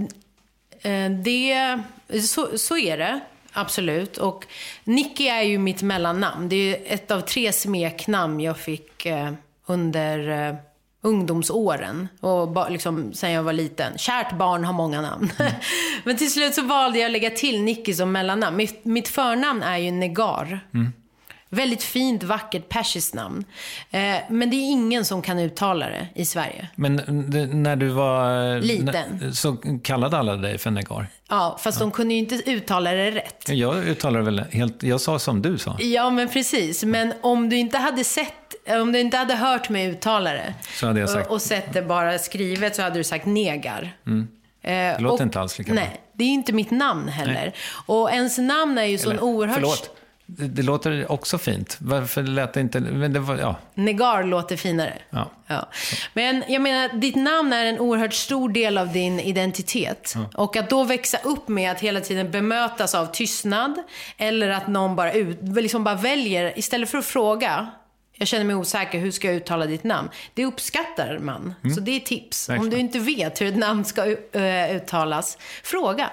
så är det. Absolut. Och Nicky är ju mitt mellannamn. Det är ett av 3 smeknamn jag fick under ungdomsåren. Och liksom sen jag var liten. Kärt barn har många namn. Men till slut så valde jag att lägga till Nicky som mellannamn. Mitt förnamn är ju Negar. Väldigt fint, vackert, persiskt namn. Men det är ingen som kan uttala det i Sverige. Men när du var liten så kallade alla dig för Negar? Ja, fast de kunde ju inte uttala det rätt. Jag uttalade väl helt, jag sa som du sa. Ja, men precis. Men om du inte hade hört mig uttala det, så hade jag sagt, och sett det bara skrivet, så hade du sagt Negar. Det låter inte alls lika. Nej, det är ju inte mitt namn heller. Nej. Och ens namn är ju sån oerhört... Förlåt. Det låter också fint. Varför lät det inte... Men det var, ja. Negar låter finare. Ja. Men jag menar, ditt namn är en oerhört stor del av din identitet. Och att då växa upp med att hela tiden bemötas av tystnad, eller att någon bara väljer, istället för att fråga, jag känner mig osäker, hur ska jag uttala ditt namn? Det uppskattar man. Så det är tips. Om du inte vet hur ett namn ska uttalas, fråga.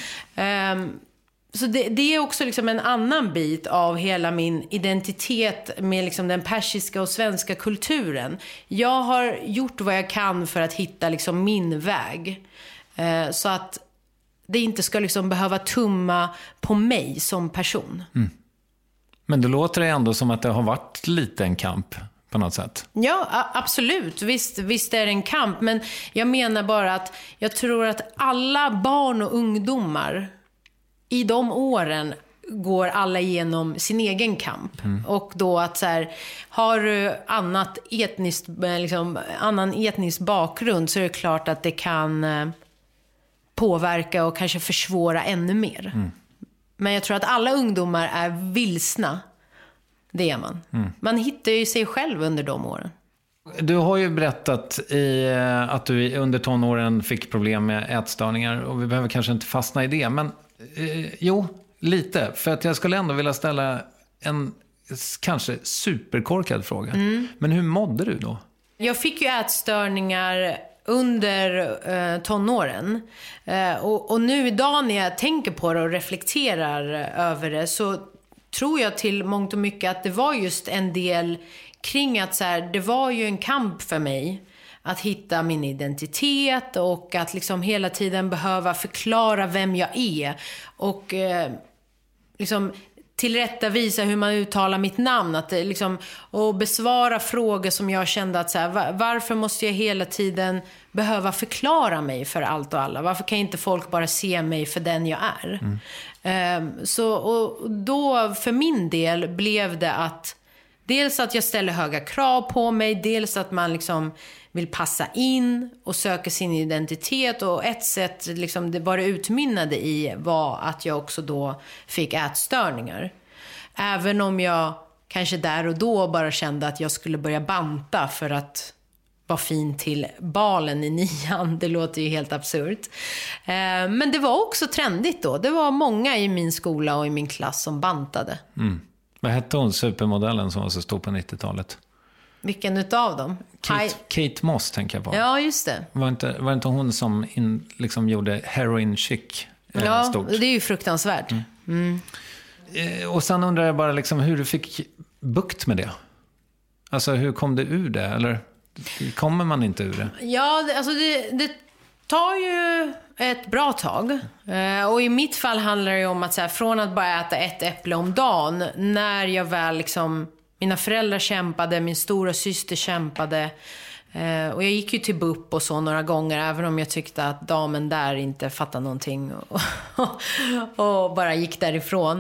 Så det är också liksom en annan bit av hela min identitet med liksom den persiska och svenska kulturen. Jag har gjort vad jag kan för att hitta liksom min väg. Så att det inte ska liksom behöva tumma på mig som person. Men det låter ändå som att det har varit lite en kamp på något sätt. Ja, absolut. Visst är det en kamp. Men jag menar bara att jag tror att alla barn och ungdomar i de åren går alla igenom sin egen kamp. Och då att så här, har du annan etnisk bakgrund, så är det klart att det kan påverka och kanske försvåra ännu mer. Men jag tror att alla ungdomar är vilsna. Det är man. Man hittar ju sig själv under de åren. Du har ju berättat att du under tonåren fick problem med ätstörningar, och vi behöver kanske inte fastna i det, men jo, lite. För att jag skulle ändå vilja ställa en kanske superkorkad fråga. Men hur mådde du då? Jag fick ju ätstörningar under tonåren. Och nu idag när jag tänker på det och reflekterar över det, så tror jag till mångt och mycket att det var just en del kring att så här, det var ju en kamp för mig att hitta min identitet, och att liksom hela tiden behöva förklara vem jag är. Och liksom tillrättavisa hur man uttalar mitt namn, att liksom, och besvara frågor som jag kände att så här, varför måste jag hela tiden behöva förklara mig för allt och alla? Varför kan inte folk bara se mig för den jag är? Så och då för min del blev det att dels att jag ställer höga krav på mig, dels att man liksom vill passa in och söka sin identitet, och ett sätt liksom, det bara utmynnade i var att jag också då fick ätstörningar. Även om jag kanske där och då bara kände att jag skulle börja banta för att vara fin till balen i 9:an. Det låter ju helt absurt. Men det var också trendigt då. Det var många i min skola och i min klass som bantade. Vad hette hon, supermodellen som var så stor på 90-talet? Vilken utav dem? Kate Moss tänker jag på. Ja, just det. Var inte hon som liksom gjorde heroin chic stort? Ja, det är ju fruktansvärt. Och sen undrar jag bara liksom hur du fick bukt med det. Alltså hur kom det ur det? Eller kommer man inte ur det? Ja, alltså det tar ju ett bra tag. Och i mitt fall handlar det om att så här, från att bara äta ett äpple om dagen, när jag väl liksom, mina föräldrar kämpade, min stora syster kämpade, och jag gick ju till BUP och så några gånger, även om jag tyckte att damen där inte fattade någonting och bara gick därifrån.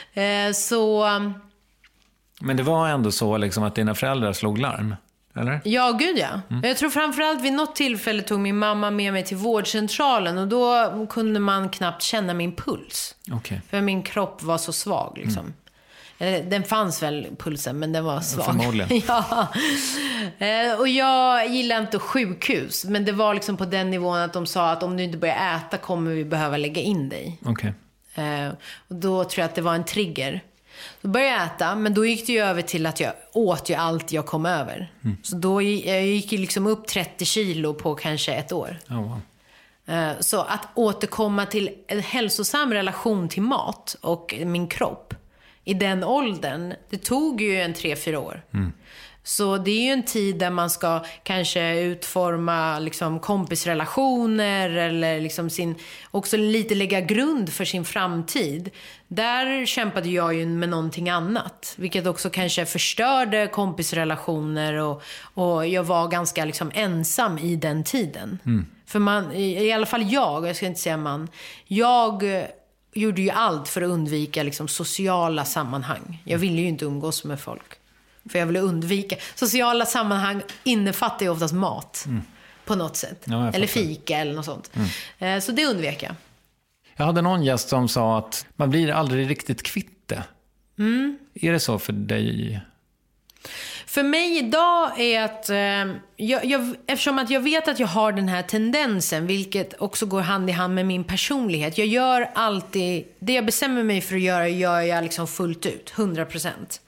Men det var ändå så liksom att dina föräldrar slog larm, eller? Ja, gud ja. Jag tror framförallt vid något tillfälle tog min mamma med mig till vårdcentralen, och då kunde man knappt känna min puls. Okay. För min kropp var så svag liksom. Den fanns väl, pulsen, men den var svag. Förmodligen. Ja. Och jag gillar inte sjukhus, men det var liksom på den nivån att de sa att om du inte börjar äta kommer vi behöva lägga in dig. Okay. Och då tror jag att det var en trigger. Då började jag äta, men då gick det ju över till att jag åt ju allt jag kom över. Så då jag gick ju liksom upp 30 kilo på kanske ett år. Oh, wow. Så att återkomma till en hälsosam relation till mat och min kropp i den åldern, det tog ju en 3-4 år. Så det är ju en tid där man ska kanske utforma liksom kompisrelationer, eller liksom också lite lägga grund för sin framtid. Där kämpade jag ju med någonting annat, vilket också kanske förstörde kompisrelationer, och jag var ganska liksom ensam i den tiden. För man, i alla fall jag ska inte säga man, jag gjorde ju allt för att undvika liksom sociala sammanhang. Jag ville ju inte umgås med folk, för jag ville undvika. Sociala sammanhang innefattar ju oftast mat på något sätt. Ja, eller fika eller något sånt. Så det undvek jag. Jag hade någon gäst som sa att man blir aldrig riktigt kvitt det. Är det så för dig? För mig idag är att eftersom att jag vet att jag har den här tendensen, vilket också går hand i hand med min personlighet. Jag gör alltid det jag bestämmer mig för att göra, gör jag liksom fullt ut, 100%.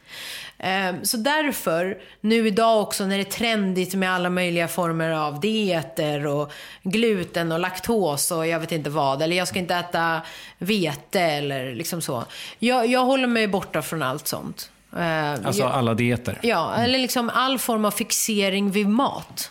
Så därför, nu idag också när det är trendigt med alla möjliga former av dieter och gluten och laktos och jag vet inte vad, eller jag ska inte äta vete eller liksom så. Jag håller mig borta från allt sånt. Alltså alla dieter? Ja, eller liksom all form av fixering vid mat.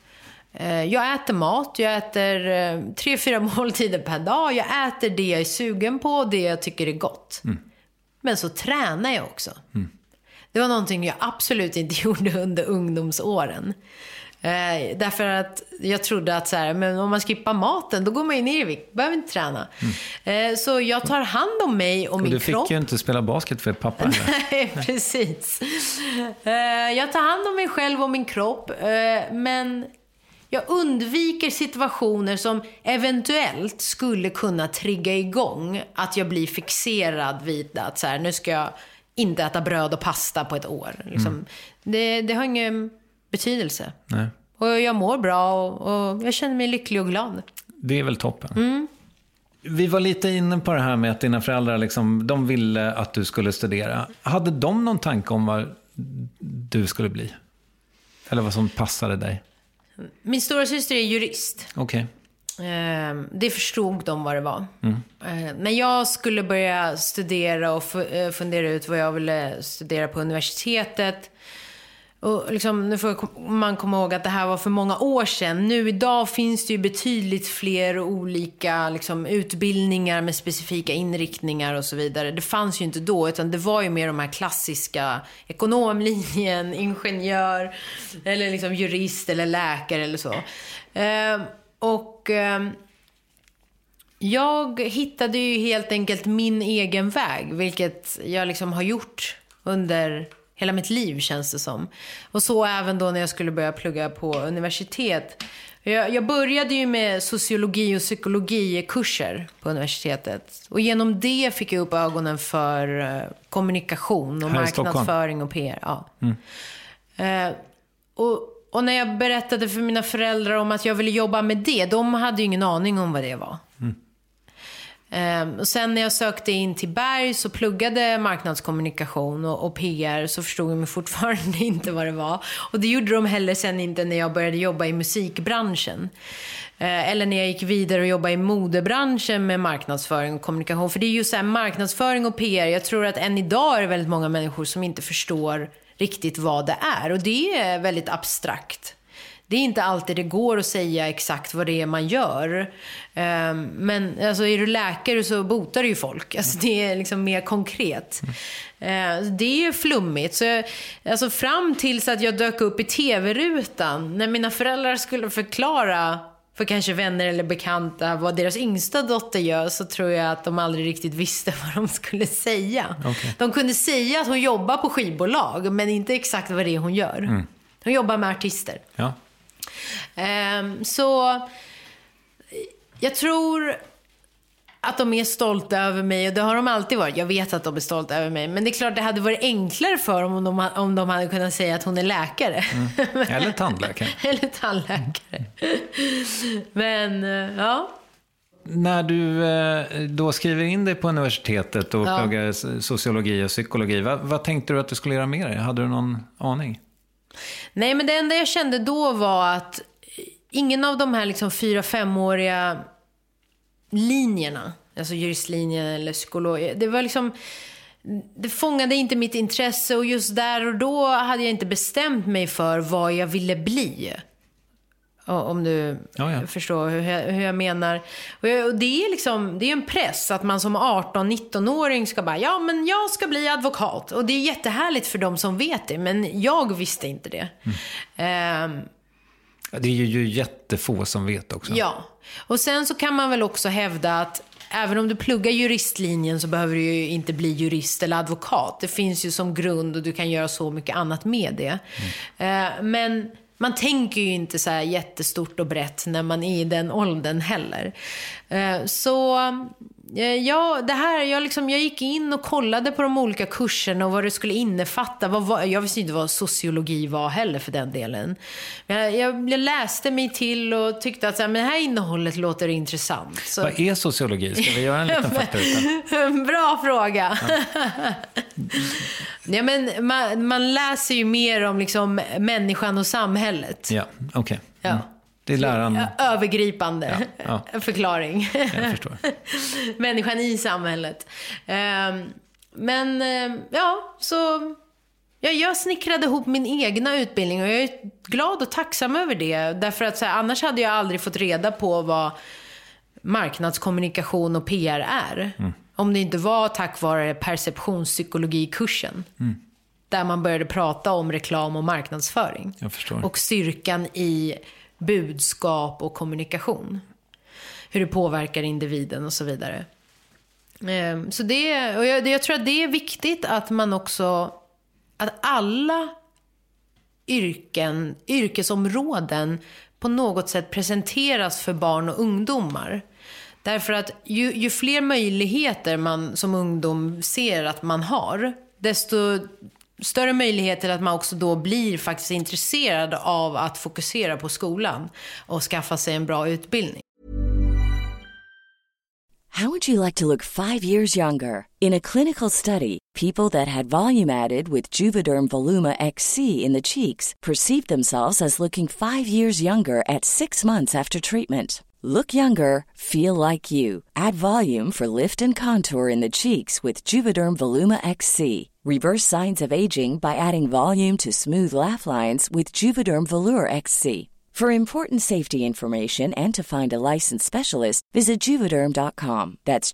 Jag äter mat, jag äter 3-4 måltider per dag. Jag äter det jag är sugen på, det jag tycker är gott. Men så tränar jag också. Det var någonting jag absolut inte gjorde under ungdomsåren. Därför att jag trodde att så här, men om man skippar maten, då går man ju ner i vikt, behöver inte träna. Så jag tar hand om mig och min kropp. Du fick ju inte spela basket för pappa. Nej, precis. Jag tar hand om mig själv och min kropp, men jag undviker situationer som eventuellt skulle kunna trigga igång att jag blir fixerad vid att så här, nu ska jag inte äta bröd och pasta på ett år. Liksom. Det har ingen betydelse. Nej. Och jag mår bra och jag känner mig lycklig och glad. Det är väl toppen. Vi var lite inne på det här med att dina föräldrar liksom, de ville att du skulle studera. Hade de någon tanke om vad du skulle bli? Eller vad som passade dig? Min stora syster är jurist. Okej. Det förstod de vad det var. När jag skulle börja studera och fundera ut vad jag ville studera på universitetet, Och liksom, nu får man komma ihåg att det här var för många år sedan. Nu idag finns det ju betydligt fler olika liksom, utbildningar med specifika inriktningar och så vidare. Det fanns ju inte då, utan det var ju mer de här klassiska ekonomlinjen, ingenjör eller liksom jurist eller läkare eller så. Jag hittade ju helt enkelt min egen väg, vilket jag liksom har gjort under hela mitt liv, känns det som. Och så även då när jag skulle börja plugga på universitet. Jag började ju med sociologi och psykologikurser på universitetet. Och genom det fick jag upp ögonen för kommunikation och marknadsföring och PR. Ja. Och när jag berättade för mina föräldrar om att jag ville jobba med det, de hade ju ingen aning om vad det var. Och sen när jag sökte in till Berg så pluggade marknadskommunikation och PR, så förstod de fortfarande inte vad det var. Och det gjorde de heller sen inte när jag började jobba i musikbranschen. Eller när jag gick vidare och jobbade i modebranschen med marknadsföring och kommunikation. För det är ju så här, marknadsföring och PR, jag tror att än idag är det väldigt många människor som inte förstår riktigt vad det är. Och det är väldigt abstrakt. Det är inte alltid det går att säga exakt vad det är man gör. Men alltså, är du läkare så botar du ju folk. Alltså, det är liksom mer konkret. Det är ju flummigt. Så alltså, fram tills att jag dök upp i tv-rutan, när mina föräldrar skulle förklara för kanske vänner eller bekanta vad deras yngsta dotter gör, så tror jag att de aldrig riktigt visste vad de skulle säga. Okay. De kunde säga att hon jobbar på skivbolag, men inte exakt vad det är hon gör. Hon jobbar med artister. Ja. Så jag tror att de är stolta över mig, och det har de alltid varit. Jag vet att de är stolta över mig, men det är klart det hade varit enklare för dem om de hade kunnat säga att hon är läkare. Eller tandläkare. Eller tandläkare. Men ja. När du då skriver in dig på universitetet och pluggar sociologi och psykologi, vad tänkte du att du skulle göra med det? Hade du någon aning? Nej, men det enda jag kände då var att ingen av de här liksom 4-5-åriga linjerna, alltså juristlinjen eller psykolog, det var liksom, det fångade inte mitt intresse, och just där och då hade jag inte bestämt mig för vad jag ville bli. Om du förstår hur jag menar. Och det är liksom, det är en press att man som 18-19-åring ska bara, ja men jag ska bli advokat. Och det är jättehärligt för dem som vet det, men jag visste inte det. Det är ju jättefå som vet också. Ja, och sen så kan man väl också hävda att även om du pluggar juristlinjen så behöver du ju inte bli jurist eller advokat. Det finns ju som grund och du kan göra så mycket annat med det. Men man tänker ju inte så här jättestort och brett när man är i den åldern heller. Så ja, det här, jag gick in och kollade på de olika kurserna och vad det skulle innefatta. Jag visste inte vad sociologi var heller för den delen. Jag läste mig till och tyckte att men det här innehållet låter intressant. Så. Vad är sociologi? Ska vi göra en liten faktaruta? Bra fråga. Ja, men man läser ju mer om liksom människan och samhället. Ja, okej. Ja. Det är läran... Övergripande förklaring. Jag förstår. Människan i samhället. Men så jag snickrade ihop min egna utbildning, och jag är glad och tacksam över det. Därför att annars hade jag aldrig fått reda på vad marknadskommunikation och PR är. Om det inte var tack vare perceptionspsykologikursen. Där man började prata om reklam och marknadsföring. Jag förstår. Och styrkan i budskap och kommunikation. Hur det påverkar individen och så vidare. Så jag tror att det är viktigt att man också, att alla yrkesområden på något sätt presenteras för barn och ungdomar. Därför att ju fler möjligheter man som ungdom ser att man har, desto större möjligheter att man också då blir faktiskt intresserad av att fokusera på skolan och skaffa sig en bra utbildning. How would you like to look 5 years younger? In a clinical study, people that had volume added with Juvederm Voluma XC in the cheeks perceived themselves as looking 5 years younger at 6 months after treatment. Look younger, feel like you. Add volume for lift and contour in the cheeks with Juvederm Voluma XC. Reverse signs of aging by adding volume to smooth laugh lines with Juvederm Volure XC. For important safety information and to find a licensed specialist, visit Juvederm.com. That's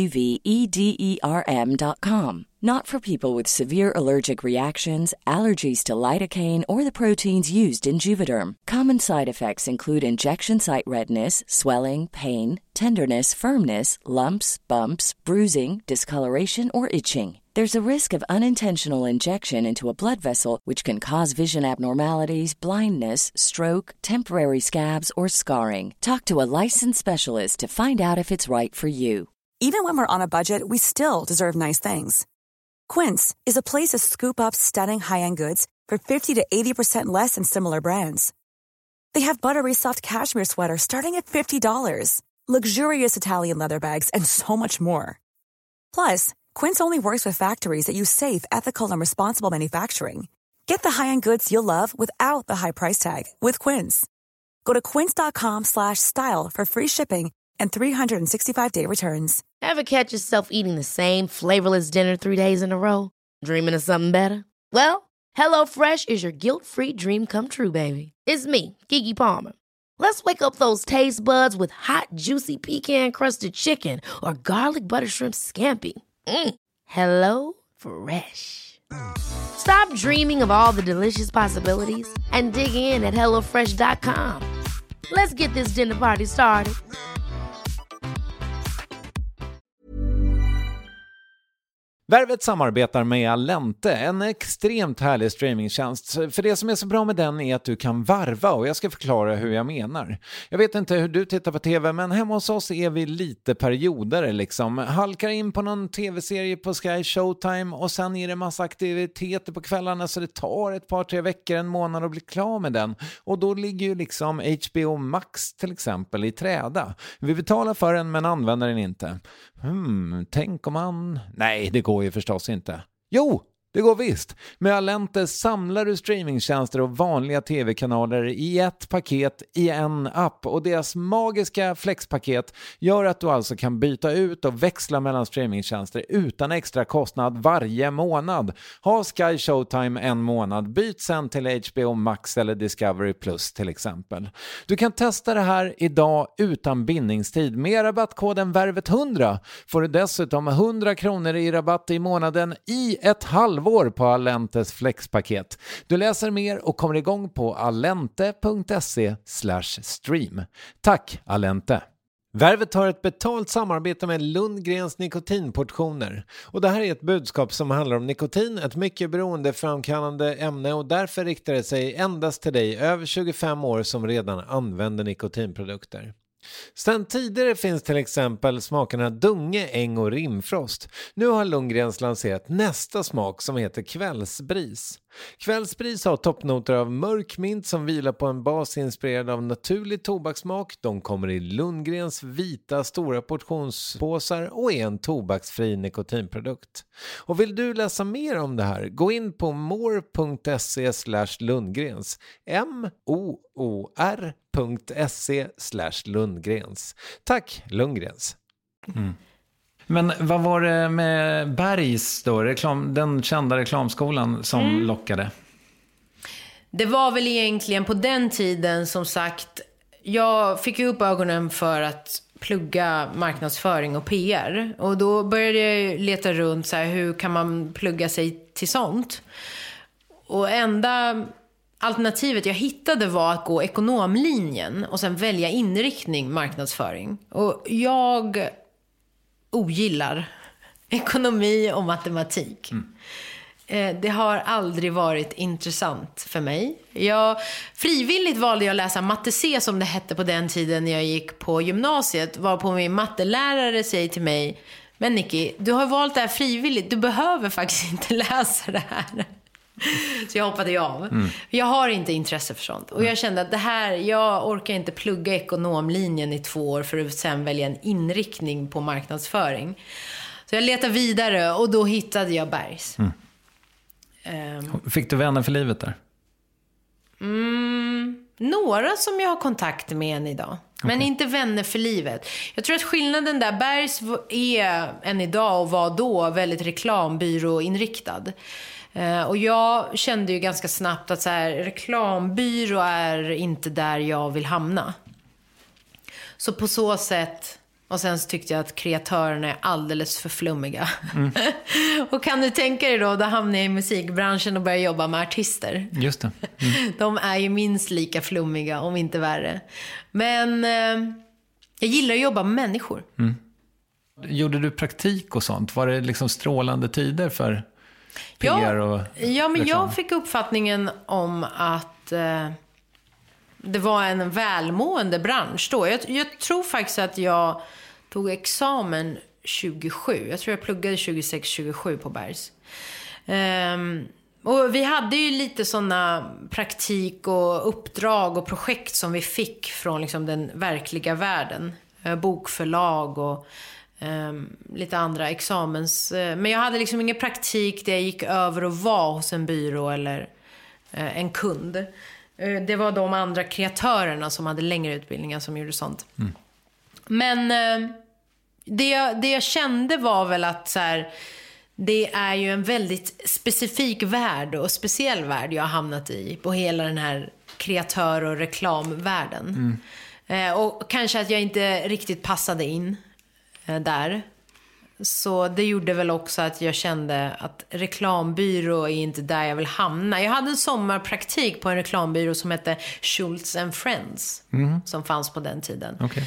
JUVEDERM.com. Not for people with severe allergic reactions, allergies to lidocaine, or the proteins used in Juvederm. Common side effects include injection site redness, swelling, pain, tenderness, firmness, lumps, bumps, bruising, discoloration, or itching. There's a risk of unintentional injection into a blood vessel, which can cause vision abnormalities, blindness, stroke, temporary scabs, or scarring. Talk to a licensed specialist to find out if it's right for you. Even when we're on a budget, we still deserve nice things. Quince is a place to scoop up stunning high-end goods for 50 to 80% less than similar brands. They have buttery soft cashmere sweaters starting at $50, luxurious Italian leather bags, and so much more. Plus, Quince only works with factories that use safe, ethical, and responsible manufacturing. Get the high-end goods you'll love without the high price tag with Quince. Go to quince.com/style for free shipping and 365-day returns. Ever catch yourself eating the same flavorless dinner 3 days in a row? Dreaming of something better? Well, HelloFresh is your guilt-free dream come true, baby. It's me, Keke Palmer. Let's wake up those taste buds with hot, juicy pecan-crusted chicken or garlic butter shrimp scampi. Hello Fresh. Stop dreaming of all the delicious possibilities and dig in at HelloFresh.com. Let's get this dinner party started. Värvet samarbetar med Allente, en extremt härlig streamingtjänst. För det som är så bra med den är att du kan varva, och jag ska förklara hur jag menar. Jag vet inte hur du tittar på tv, men hemma hos oss är vi lite perioder liksom. Halkar in på någon tv-serie på Sky Showtime och sen är det massa aktiviteter på kvällarna, så det tar ett par, 3 veckor, en månad att bli klar med den. Och då ligger ju liksom HBO Max till exempel i träda. Vi betalar för den men använder den inte. Tänk om man... Nej, det går ju förstås inte. Jo, det går visst. Med Allente samlar du streamingtjänster och vanliga tv-kanaler i ett paket i en app, och deras magiska flexpaket gör att du alltså kan byta ut och växla mellan streamingtjänster utan extra kostnad varje månad. Ha Sky Showtime en månad, byt sen till HBO Max eller Discovery Plus till exempel. Du kan testa det här idag utan bindningstid. Med rabattkoden VÄRVET100 får du dessutom 100 kronor i rabatt i månaden i ett halvår på Allentes flexpaket. Du läser mer och kommer igång på allente.se/stream. Tack Allente! Värvet har ett betalt samarbete med Lundgrens nikotinportioner. Och det här är ett budskap som handlar om nikotin, ett mycket beroendeframkallande ämne, och därför riktar det sig endast till dig över 25 år som redan använder nikotinprodukter. Sen tidigare finns till exempel smakerna Dunge, Äng och Rimfrost. Nu har Lundgrens lanserat nästa smak som heter Kvällsbris. Kvällsbris har toppnoter av mörk mint som vilar på en bas inspirerad av naturlig tobakssmak. De kommer i Lundgrens vita stora portionspåsar och är en tobaksfri nikotinprodukt. Och vill du läsa mer om det här, gå in på more.se/Lundgrens. MOOR.se/Lundgrens. Tack Lundgrens. Men vad var det med Bergs då, den kända reklamskolan som lockade? Det var väl egentligen på den tiden, som sagt, jag fick ju upp ögonen för att plugga marknadsföring och PR. Och då började jag leta runt så här, hur kan man plugga sig till sånt? Och enda alternativet jag hittade var att gå ekonomlinjen och sen välja inriktning marknadsföring. Och jag ogillar ekonomi och matematik. Det har aldrig varit intressant för mig. Frivilligt valde jag att läsa matte C, som det hette på den tiden när jag gick på gymnasiet, varpå min mattelärare säger till mig: men Nicky, du har valt det här frivilligt, du behöver faktiskt inte läsa det här. Så jag hoppade av. Jag har inte intresse för sånt. Och jag kände att jag orkar inte plugga ekonomlinjen i 2 år för att sen välja en inriktning på marknadsföring. Så jag letade vidare och då hittade jag Bergs. Fick du vänner för livet där? Några som jag har kontakt med än idag. Men inte vänner för livet. Jag tror att skillnaden där, Bergs är än idag och var då väldigt reklambyråinriktad. Och jag kände ju ganska snabbt att så här, reklambyrå är inte där jag vill hamna. Så på så sätt, och sen så tyckte jag att kreatörerna är alldeles för flummiga. Och kan du tänka dig då hamnar jag i musikbranschen och börjar jobba med artister. Just det. De är ju minst lika flummiga, om inte värre. Men jag gillar att jobba med människor. Gjorde du praktik och sånt? Var det liksom strålande tider för PR och ja, men reklam? jag fick uppfattningen om att det var en välmående bransch då. Jag tror faktiskt att jag tog examen 27. Jag tror jag pluggade 26-27 på Bergs. Och vi hade ju lite såna praktik och uppdrag och projekt som vi fick från liksom den verkliga världen. Bokförlag och lite andra examens. Men jag hade liksom ingen praktik där jag gick över och var hos en byrå eller en kund. Det var de andra kreatörerna som hade längre utbildningar som gjorde sånt. Men det jag kände var väl att så här, det är ju en väldigt specifik värld och speciell värld jag har hamnat i på hela den här kreatör- och reklamvärlden. Och kanske att jag inte riktigt passade in där. Så det gjorde väl också att jag kände att reklambyrå är inte där jag vill hamna. Jag hade en sommarpraktik på en reklambyrå som hette Schultz & Friends. Som fanns på den tiden. Okay.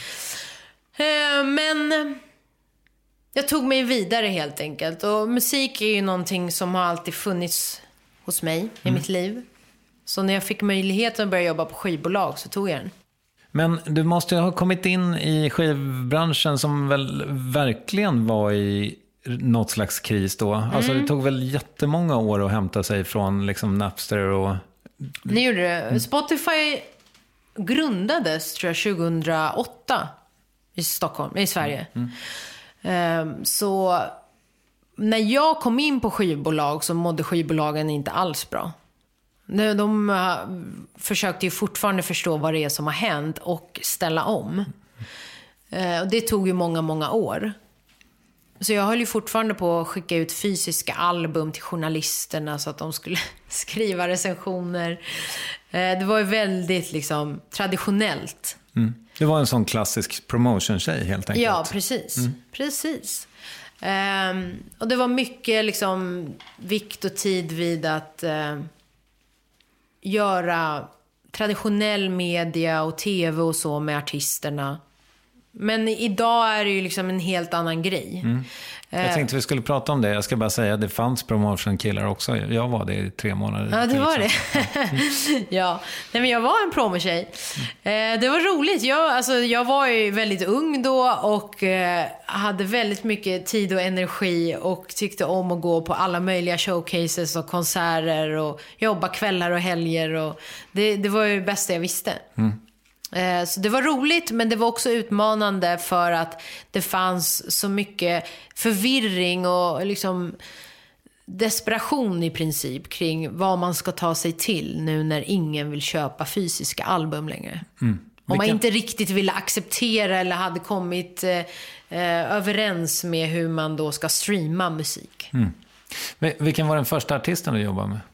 Men jag tog mig vidare helt enkelt. Och musik är ju någonting som har alltid funnits hos mig i mitt liv. Så när jag fick möjligheten att börja jobba på skivbolag så tog jag den. Men du måste ha kommit in i skivbranschen som väl verkligen var i något slags kris då. Alltså det tog väl jättemånga år att hämta sig från liksom Napster och... Det gjorde det. Spotify grundades tror jag 2008 i Stockholm, i Sverige. Så när jag kom in på skivbolag så mådde skivbolagen inte alls bra. De försökte ju fortfarande förstå vad det är som har hänt och ställa om. Och det tog ju många år. Så jag höll ju fortfarande på att skicka ut fysiska album till journalisterna så att de skulle skriva recensioner. Det var ju väldigt liksom traditionellt. Det var en sån klassisk promotion-tjej helt enkelt. Ja, precis. Precis. Och det var mycket liksom vikt och tid vid att göra traditionell media och tv och så med artisterna. Men idag är det ju liksom en helt annan grej. Jag tänkte vi skulle prata om det. Jag ska bara säga att det fanns promotion-killar också. Jag var det i 3 månader. Ja, det var det. Ja. Nej, men jag var en promotjej. Det var roligt. Jag var ju väldigt ung då och hade väldigt mycket tid och energi och tyckte om att gå på alla möjliga showcases och konserter och jobba kvällar och helger. Och det var ju det bästa jag visste. Så det var roligt, men det var också utmanande för att det fanns så mycket förvirring och liksom desperation i princip kring vad man ska ta sig till nu när ingen vill köpa fysiska album längre. Om man inte riktigt ville acceptera eller hade kommit överens med hur man då ska streama musik. Vilken var den första artisten du jobbade med?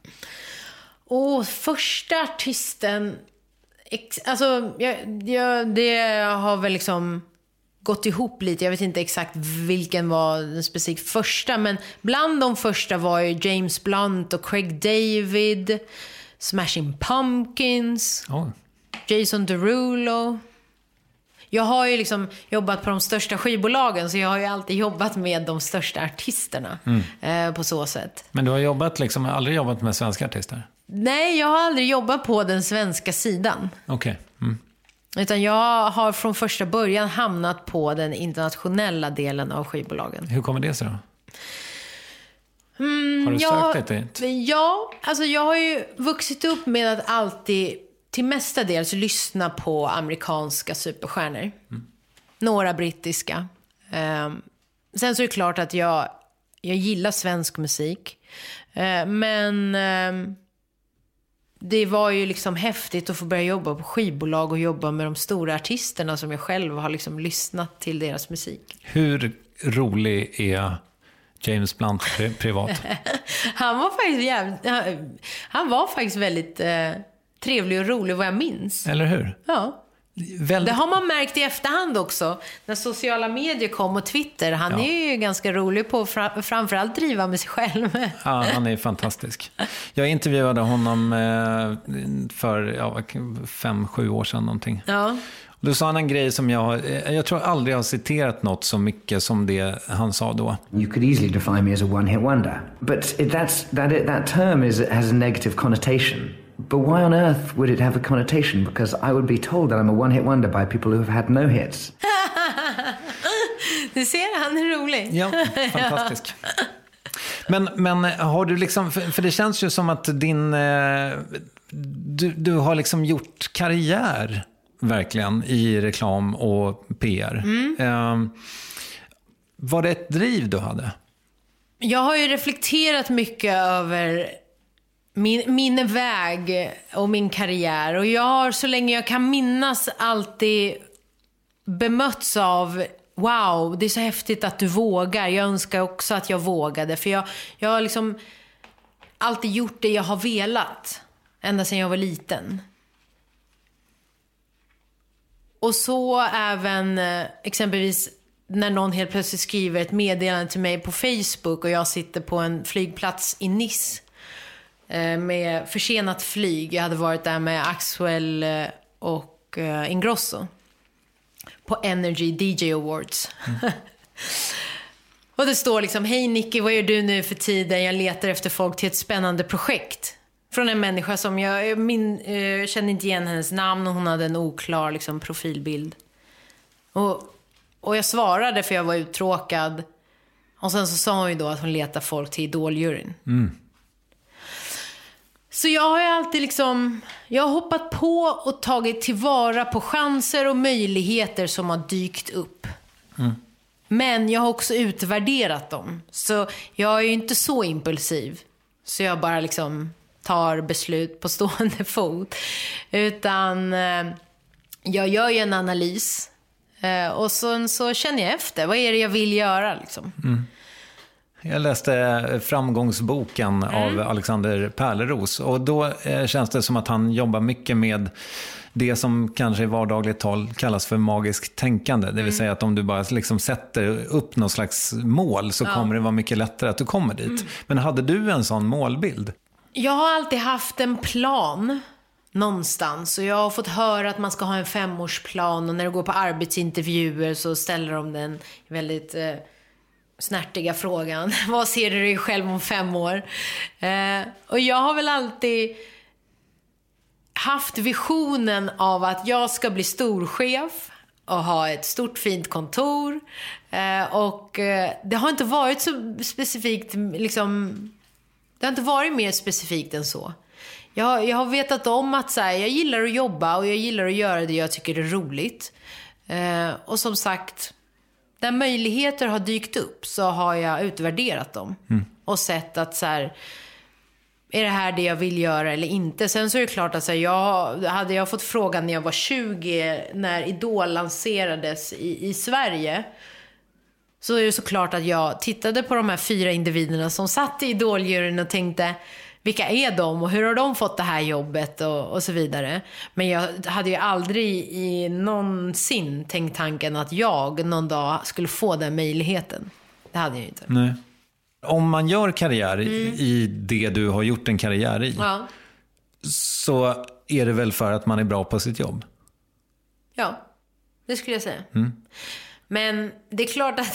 Första artisten... Alltså, det har väl liksom gått ihop lite. Jag vet inte exakt vilken var den specifikt första. Men bland de första var ju James Blunt och Craig David, Smashing Pumpkins, Jason Derulo. Jag har ju liksom jobbat på de största skivbolagen, så jag har ju alltid jobbat med de största artisterna på så sätt. Men du har aldrig jobbat med svenska artister? Nej, jag har aldrig jobbat på den svenska sidan. Okej. Utan jag har från första början hamnat på den internationella delen av skivbolagen. Hur kommer det sig då? Har du sökt dig dit? Ja, alltså jag har ju vuxit upp med att alltid till mestadels lyssna på amerikanska superstjärnor. Några brittiska. Sen så är det klart att jag gillar svensk musik. Men det var ju liksom häftigt att få börja jobba på skivbolag och jobba med de stora artisterna som jag själv har liksom lyssnat till deras musik. Hur rolig är James Blunt privat? Han var faktiskt väldigt trevlig och rolig vad jag minns. Eller hur? Ja. Det har man märkt i efterhand också. När sociala medier kom och Twitter. Han är ju ganska rolig på framförallt driva med sig själv. Ja, han är fantastisk. Jag intervjuade honom för 5-7 år sedan någonting. Ja. Då sa han en grej som jag tror aldrig har citerat något så mycket som det han sa då. You could easily define me as a one-hit wonder. But that term has a negative connotation. But why on earth would it have a connotation? Because I would be told that I'm a one-hit wonder by people who have had no hits. Du ser, han är rolig. Ja, fantastisk. Men har du liksom, för det känns ju som att du har liksom gjort karriär verkligen i reklam och PR. Var det ett driv du hade? Jag har ju reflekterat mycket över min väg och min karriär. Och jag har så länge jag kan minnas alltid bemötts av wow, det är så häftigt att du vågar. Jag önskar också att jag vågade. För jag har liksom alltid gjort det jag har velat. Ända sedan jag var liten. Och så även exempelvis när någon helt plötsligt skriver ett meddelande till mig på Facebook och jag sitter på en flygplats i Nice med försenat flyg. Jag hade varit där med Axwell och Ingrosso på Energy DJ Awards. Och det står liksom: hej Nicky, vad gör du nu för tiden? Jag letar efter folk till ett spännande projekt. Från en människa som jag kände inte igen hennes namn och hon hade en oklar liksom, profilbild. Och jag svarade för jag var uttråkad. Och sen så sa hon ju då att hon letar folk till Idoljuryn. Så jag har ju alltid liksom, jag har hoppat på och tagit tillvara på chanser och möjligheter som har dykt upp. Men jag har också utvärderat dem. Så jag är ju inte så impulsiv. Så jag bara liksom tar beslut på stående fot. Utan jag gör ju en analys. Och så känner jag efter. Vad är det jag vill göra liksom? Jag läste Framgångsboken av Alexander Pärleros. Och då känns det som att han jobbar mycket med det som kanske i vardagligt tal kallas för magisk tänkande. Det vill säga att om du bara liksom sätter upp någon slags mål så kommer det vara mycket lättare att du kommer dit. Men hade du en sån målbild? Jag har alltid haft en plan någonstans. Och jag har fått höra att man ska ha en 5-årsplan. Och när du går på arbetsintervjuer så ställer de den väldigt snärtiga frågan. Vad ser du dig själv om 5 år? Och jag har väl alltid haft visionen av att jag ska bli storchef och ha ett stort fint kontor. Och det har inte varit så specifikt liksom, det har inte varit mer specifikt än så. Jag har vetat om att så här, jag gillar att jobba och jag gillar att göra det jag tycker är roligt. Och som sagt, där möjligheter har dykt upp så har jag utvärderat dem. Och sett att så här, är det här det jag vill göra eller inte? Sen så är det klart att så här, hade jag fått frågan när jag var 20 när Idol lanserades i Sverige, så är det såklart att jag tittade på de här 4 individerna som satt i Idoljuryn och tänkte, vilka är de och hur har de fått det här jobbet och så vidare. Men jag hade ju aldrig någonsin tänkt tanken att jag någon dag skulle få den möjligheten. Det hade jag inte. Nej. Om man gör karriär i det du har gjort en karriär i, så är det väl för att man är bra på sitt jobb? Ja, det skulle jag säga. Men det är klart att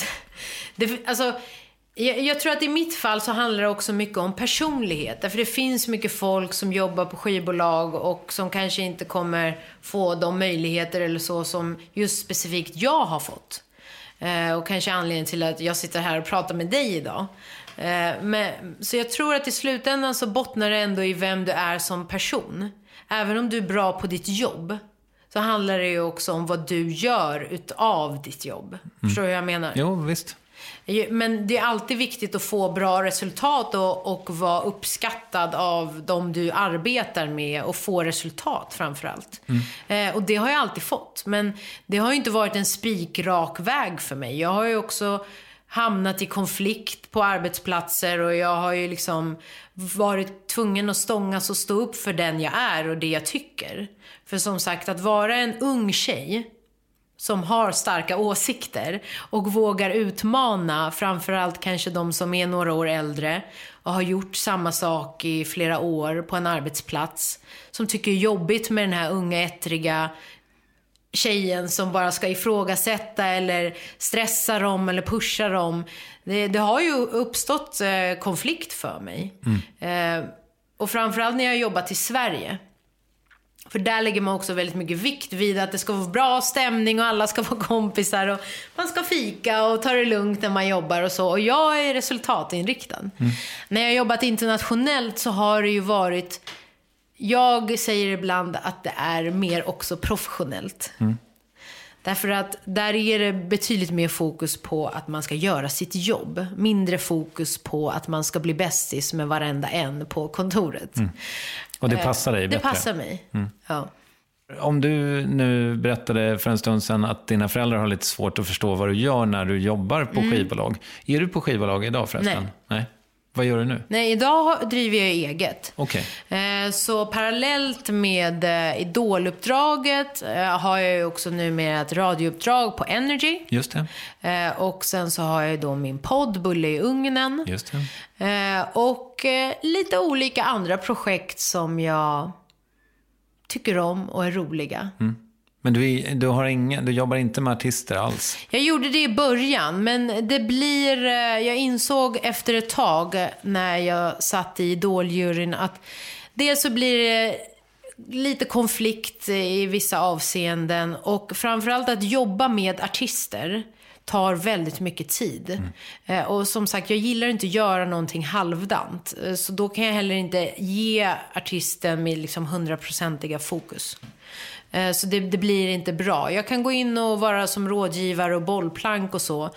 jag tror att i mitt fall så handlar det också mycket om personlighet. Därför det finns mycket folk som jobbar på skivbolag och som kanske inte kommer få de möjligheter eller så som just specifikt jag har fått. Och kanske anledningen till att jag sitter här och pratar med dig idag. Så jag tror att i slutändan så bottnar det ändå i vem du är som person. Även om du är bra på ditt jobb så handlar det ju också om vad du gör utav ditt jobb. Förstår du hur jag menar? Jo, visst. Men det är alltid viktigt att få bra resultat och vara uppskattad av de du arbetar med och få resultat framförallt. Och det har jag alltid fått. Men det har ju inte varit en spikrak väg för mig. Jag har ju också hamnat i konflikt på arbetsplatser och jag har ju liksom varit tvungen att stångas och stå upp för den jag är och det jag tycker. För som sagt, att vara en ung tjej som har starka åsikter och vågar utmana framförallt kanske de som är några år äldre och har gjort samma sak i flera år på en arbetsplats, som tycker det är jobbigt med den här unga ettriga tjejen som bara ska ifrågasätta eller stressa dem eller pusha dem. Det har ju uppstått konflikt för mig. Och framförallt när jag har jobbat i Sverige. För där lägger man också väldigt mycket vikt vid att det ska vara bra stämning och alla ska vara kompisar och man ska fika och ta det lugnt när man jobbar och så. Och jag är resultatinriktad. När jag har jobbat internationellt så har det ju varit, jag säger ibland att det är mer också professionellt. Därför att där är det betydligt mer fokus på att man ska göra sitt jobb. Mindre fokus på att man ska bli bästis med varenda en på kontoret. Och det passar dig bättre? Det passar mig, ja. Om du nu berättade för en stund sedan att dina föräldrar har lite svårt att förstå vad du gör när du jobbar på skivbolag. Är du på skivbolag idag förresten? Nej. Vad gör du nu? Nej, idag driver jag eget. Okej. Så parallellt med idoluppdraget har jag ju också numera ett radiouppdrag på Energy. Just det. Och sen så har jag då min podd Bulle i ugnen. Just det. Och lite olika andra projekt som jag tycker om och är roliga. Men du jobbar inte med artister alls? Jag gjorde det i början, men det blir, jag insåg efter ett tag när jag satt i Idoljuryn att dels så blir det lite konflikt i vissa avseenden och framförallt att jobba med artister tar väldigt mycket tid. Och som sagt, jag gillar inte att göra någonting halvdant. Så då kan jag heller inte ge artisten med liksom 100% fokus. Så det blir inte bra. Jag kan gå in och vara som rådgivare och bollplank och så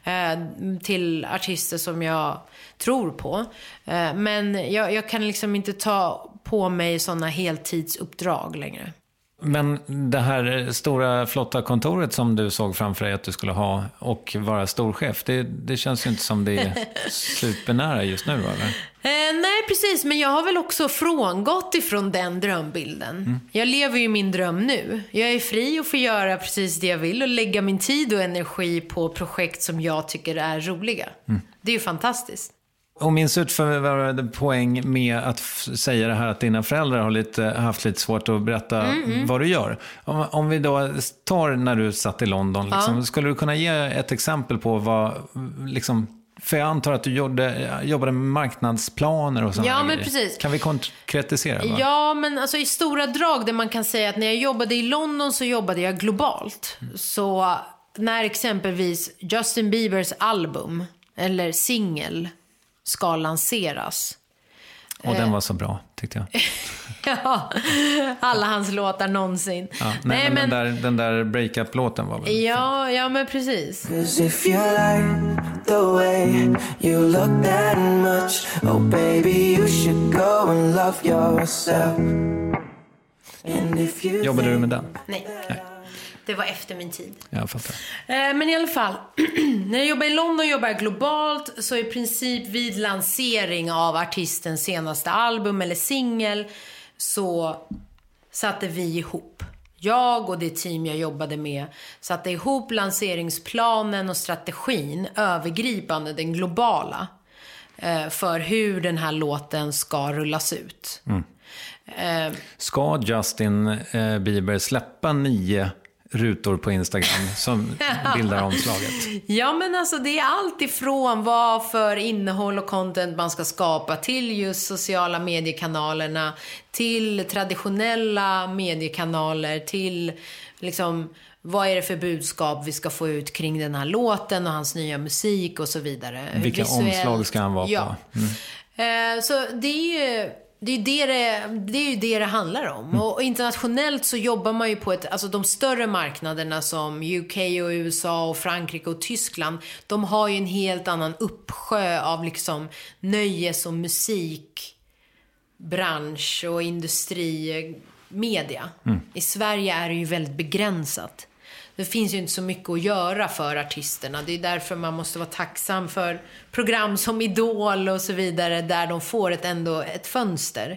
till artister som jag tror på. Men jag kan liksom inte ta på mig sådana heltidsuppdrag längre. Men det här stora flotta kontoret som du såg framför dig att du skulle ha och vara storchef, det känns ju inte som det är supernära just nu, eller? Nej, precis. Men jag har väl också frångått ifrån den drömbilden. Jag lever ju min dröm nu. Jag är fri och får göra precis det jag vill och lägga min tid och energi på projekt som jag tycker är roliga. Det är ju fantastiskt. Och min slutförvärvade poäng med att säga det här att dina föräldrar har haft lite svårt att berätta vad du gör. Om vi då tar när du satt i London, liksom, skulle du kunna ge ett exempel på vad, liksom, för jag antar att du jobbade med marknadsplaner och sådana grejer. Men precis. Kan vi konkretisera? Va? Ja, men alltså i stora drag där man kan säga att när jag jobbade i London så jobbade jag globalt. Så när exempelvis Justin Biebers album eller singel ska lanseras. Och den var så bra, tyckte jag. Ja, alla hans låtar någonsin. Ja, nej, men den där break-up-låten var väl... Ja, men precis. If you like the way you look that much, oh baby you should go and love yourself. And if you Jobbade du med den? Nej. Det var efter min tid. Jag fattar. Men i alla fall, när jag jobbar i London jobbar jag globalt. Så i princip vid lansering av artistens senaste album eller singel så satte vi ihop. Jag och det team jag jobbade med satte ihop lanseringsplanen och strategin, övergripande, den globala, för hur den här låten ska rullas ut. Ska Justin Bieber släppa 9 rutor på Instagram som bildar omslaget? Ja, men alltså det är allt ifrån vad för innehåll och content man ska skapa till just sociala mediekanalerna, till traditionella mediekanaler, till liksom vad är det för budskap vi ska få ut kring den här låten och hans nya musik och så vidare. Vilka omslag ska han vara på? Så det är ju Det är ju det handlar om. Och internationellt så jobbar man ju på alltså de större marknaderna som UK och USA och Frankrike och Tyskland, de har ju en helt annan uppsjö av liksom nöjes- och musikbransch och industri, media. I Sverige är det ju väldigt begränsat. Det finns ju inte så mycket att göra för artisterna. Det är därför man måste vara tacksam för program som Idol och så vidare, där de får ett fönster.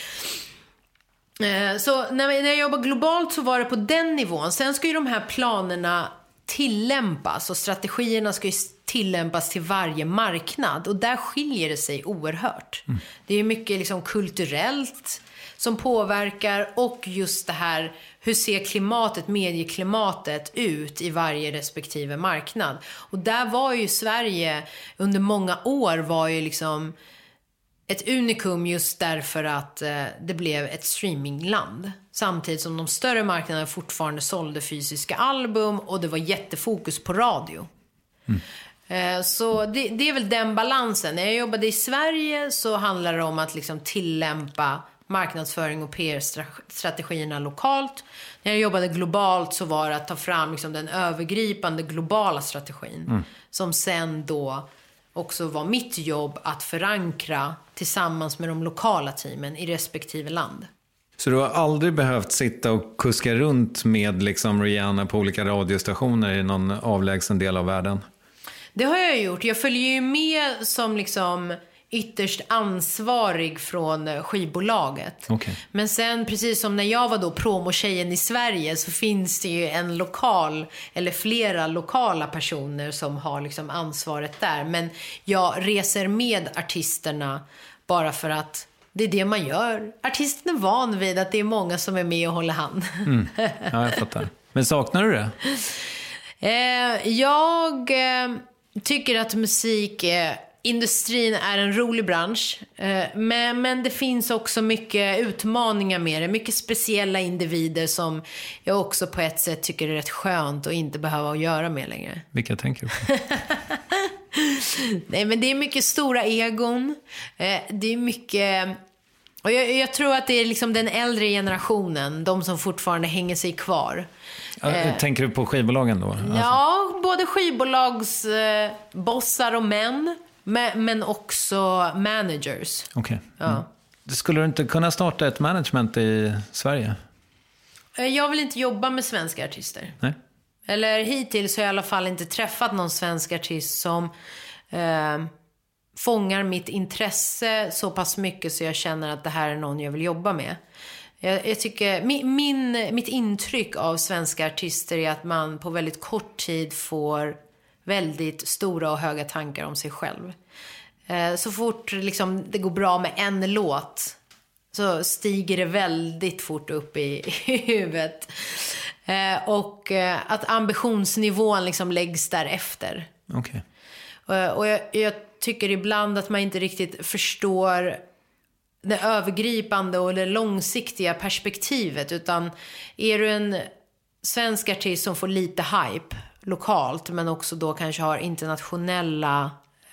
Så när jag jobbar globalt så var det på den nivån. Sen ska ju de här planerna tillämpas och strategierna ska ju tillämpas till varje marknad. Och där skiljer det sig oerhört. Det är mycket liksom kulturellt som påverkar, och just det här, hur ser medieklimatet ut i varje respektive marknad. Och där var ju Sverige under många år var ju liksom ett unikum, just därför att det blev ett streamingland. Samtidigt som de större marknaderna fortfarande sålde fysiska album och det var jättefokus på radio. Så det är väl den balansen. När jag jobbade i Sverige så handlar det om att liksom tillämpa marknadsföring och PR-strategierna lokalt. När jag jobbade globalt så var det att ta fram liksom den övergripande globala strategin. Som sen då också var mitt jobb att förankra tillsammans med de lokala teamen i respektive land. Så du har aldrig behövt sitta och kuska runt med liksom Rihanna på olika radiostationer i någon avlägsen del av världen? Det har jag gjort. Jag följer ju med som liksom ytterst ansvarig från skivbolaget. Okay. Men sen, precis som när jag var då promotjejen i Sverige, så finns det ju en lokal eller flera lokala personer som har liksom ansvaret där. Men jag reser med artisterna bara för att det är det man gör. Artisten är van vid att det är många som är med och håller hand. Ja, jag fattar. Men saknar du det? Jag tycker att musikindustrin är en rolig bransch. Men det finns också mycket utmaningar med det. Mycket speciella individer som jag också på ett sätt tycker är rätt skönt att inte behöva att göra med längre. Vilka tänker du på? Nej, men det är mycket stora egon. Det är mycket... Och jag tror att det är liksom den äldre generationen, de som fortfarande hänger sig kvar. Tänker du på skivbolagen då? Ja, både skivbolagsbossar och män, men också managers. Okej. Ja. Skulle du inte kunna starta ett management i Sverige? Jag vill inte jobba med svenska artister. Nej. Eller hittills har jag i alla fall inte träffat någon svensk artist som fångar mitt intresse så pass mycket så jag känner att det här är någon jag vill jobba med. Jag tycker mitt intryck av svenska artister är att man på väldigt kort tid får väldigt stora och höga tankar om sig själv. Så fort liksom det går bra med en låt så stiger det väldigt fort upp i huvudet. Och att ambitionsnivån liksom läggs därefter. Okej. Och jag tycker ibland att man inte riktigt förstår det övergripande och det långsiktiga perspektivet, utan är du en svensk artist som får lite hype lokalt men också då kanske har internationella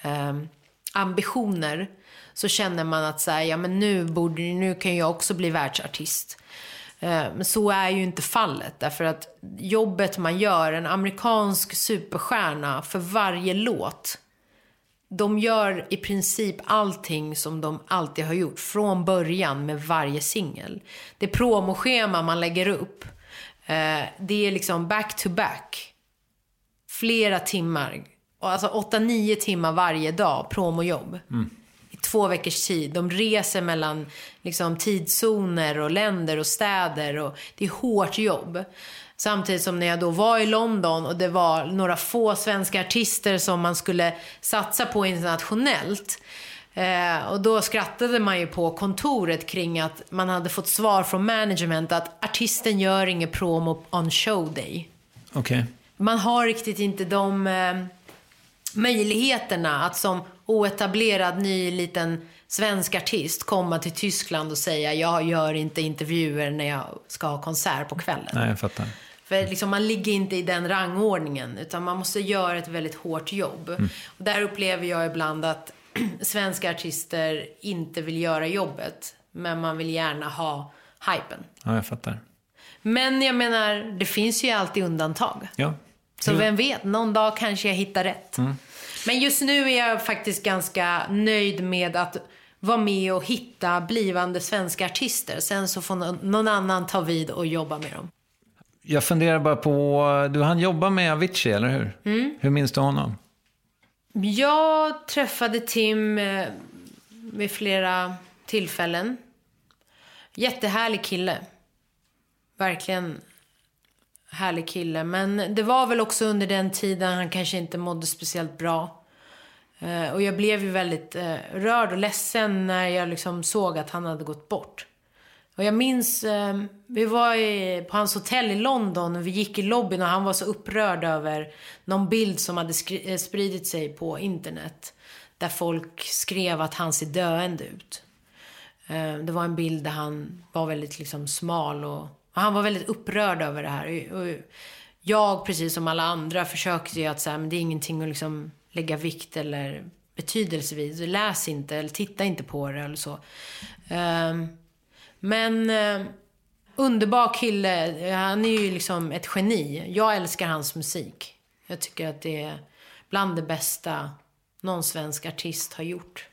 ambitioner, så känner man att så här, ja, men nu kan jag också bli världsartist. Men så är ju inte fallet, därför att jobbet man gör, en amerikansk superstjärna för varje låt, de gör i princip allting som de alltid har gjort från början med varje singel. Det promoschema man lägger upp, det är liksom back to back. Flera timmar, alltså 8-9 timmar varje dag promojobb. I 2 veckors tid. De reser mellan liksom tidszoner och länder och städer, och det är hårt jobb. Samtidigt som när jag då var i London och det var några få svenska artister som man skulle satsa på internationellt. Och då skrattade man ju på kontoret kring att man hade fått svar från management att artisten gör ingen promo on show day. Okej. Man har riktigt inte de möjligheterna att som oetablerad ny liten svensk artist komma till Tyskland och säga jag gör inte intervjuer när jag ska ha konsert på kvällen. Nej, jag fattar. För liksom, man ligger inte i den rangordningen, utan man måste göra ett väldigt hårt jobb. Och där upplever jag ibland att svenska artister inte vill göra jobbet. Men man vill gärna ha hypen. Ja, jag fattar. Men jag menar, det finns ju alltid undantag. Ja. Så vem vet, någon dag kanske jag hittar rätt. Men just nu är jag faktiskt ganska nöjd med att vara med och hitta blivande svenska artister. Sen så får någon annan ta vid och jobba med dem. Jag funderar bara på, han jobbar med Avicii, eller hur? Hur minns du honom? Jag träffade Tim vid flera tillfällen. Jättehärlig kille. Verkligen härlig kille. Men det var väl också under den tiden han kanske inte mådde speciellt bra. Och jag blev ju väldigt rörd och ledsen när jag liksom såg att han hade gått bort. Och jag minns, vi var på hans hotell i London och vi gick i lobbyn och han var så upprörd över någon bild som hade spridit sig på internet. Där folk skrev att han ser döende ut. Det var en bild där han var väldigt liksom smal och han var väldigt upprörd över det här. Och jag, precis som alla andra, försökte ju att säga, men det är ingenting att liksom lägga vikt eller betydelse vid. Läs inte eller titta inte på det eller så. Men underbar kille. Han är ju liksom ett geni. Jag älskar hans musik. Jag tycker att det är bland det bästa någon svensk artist har gjort.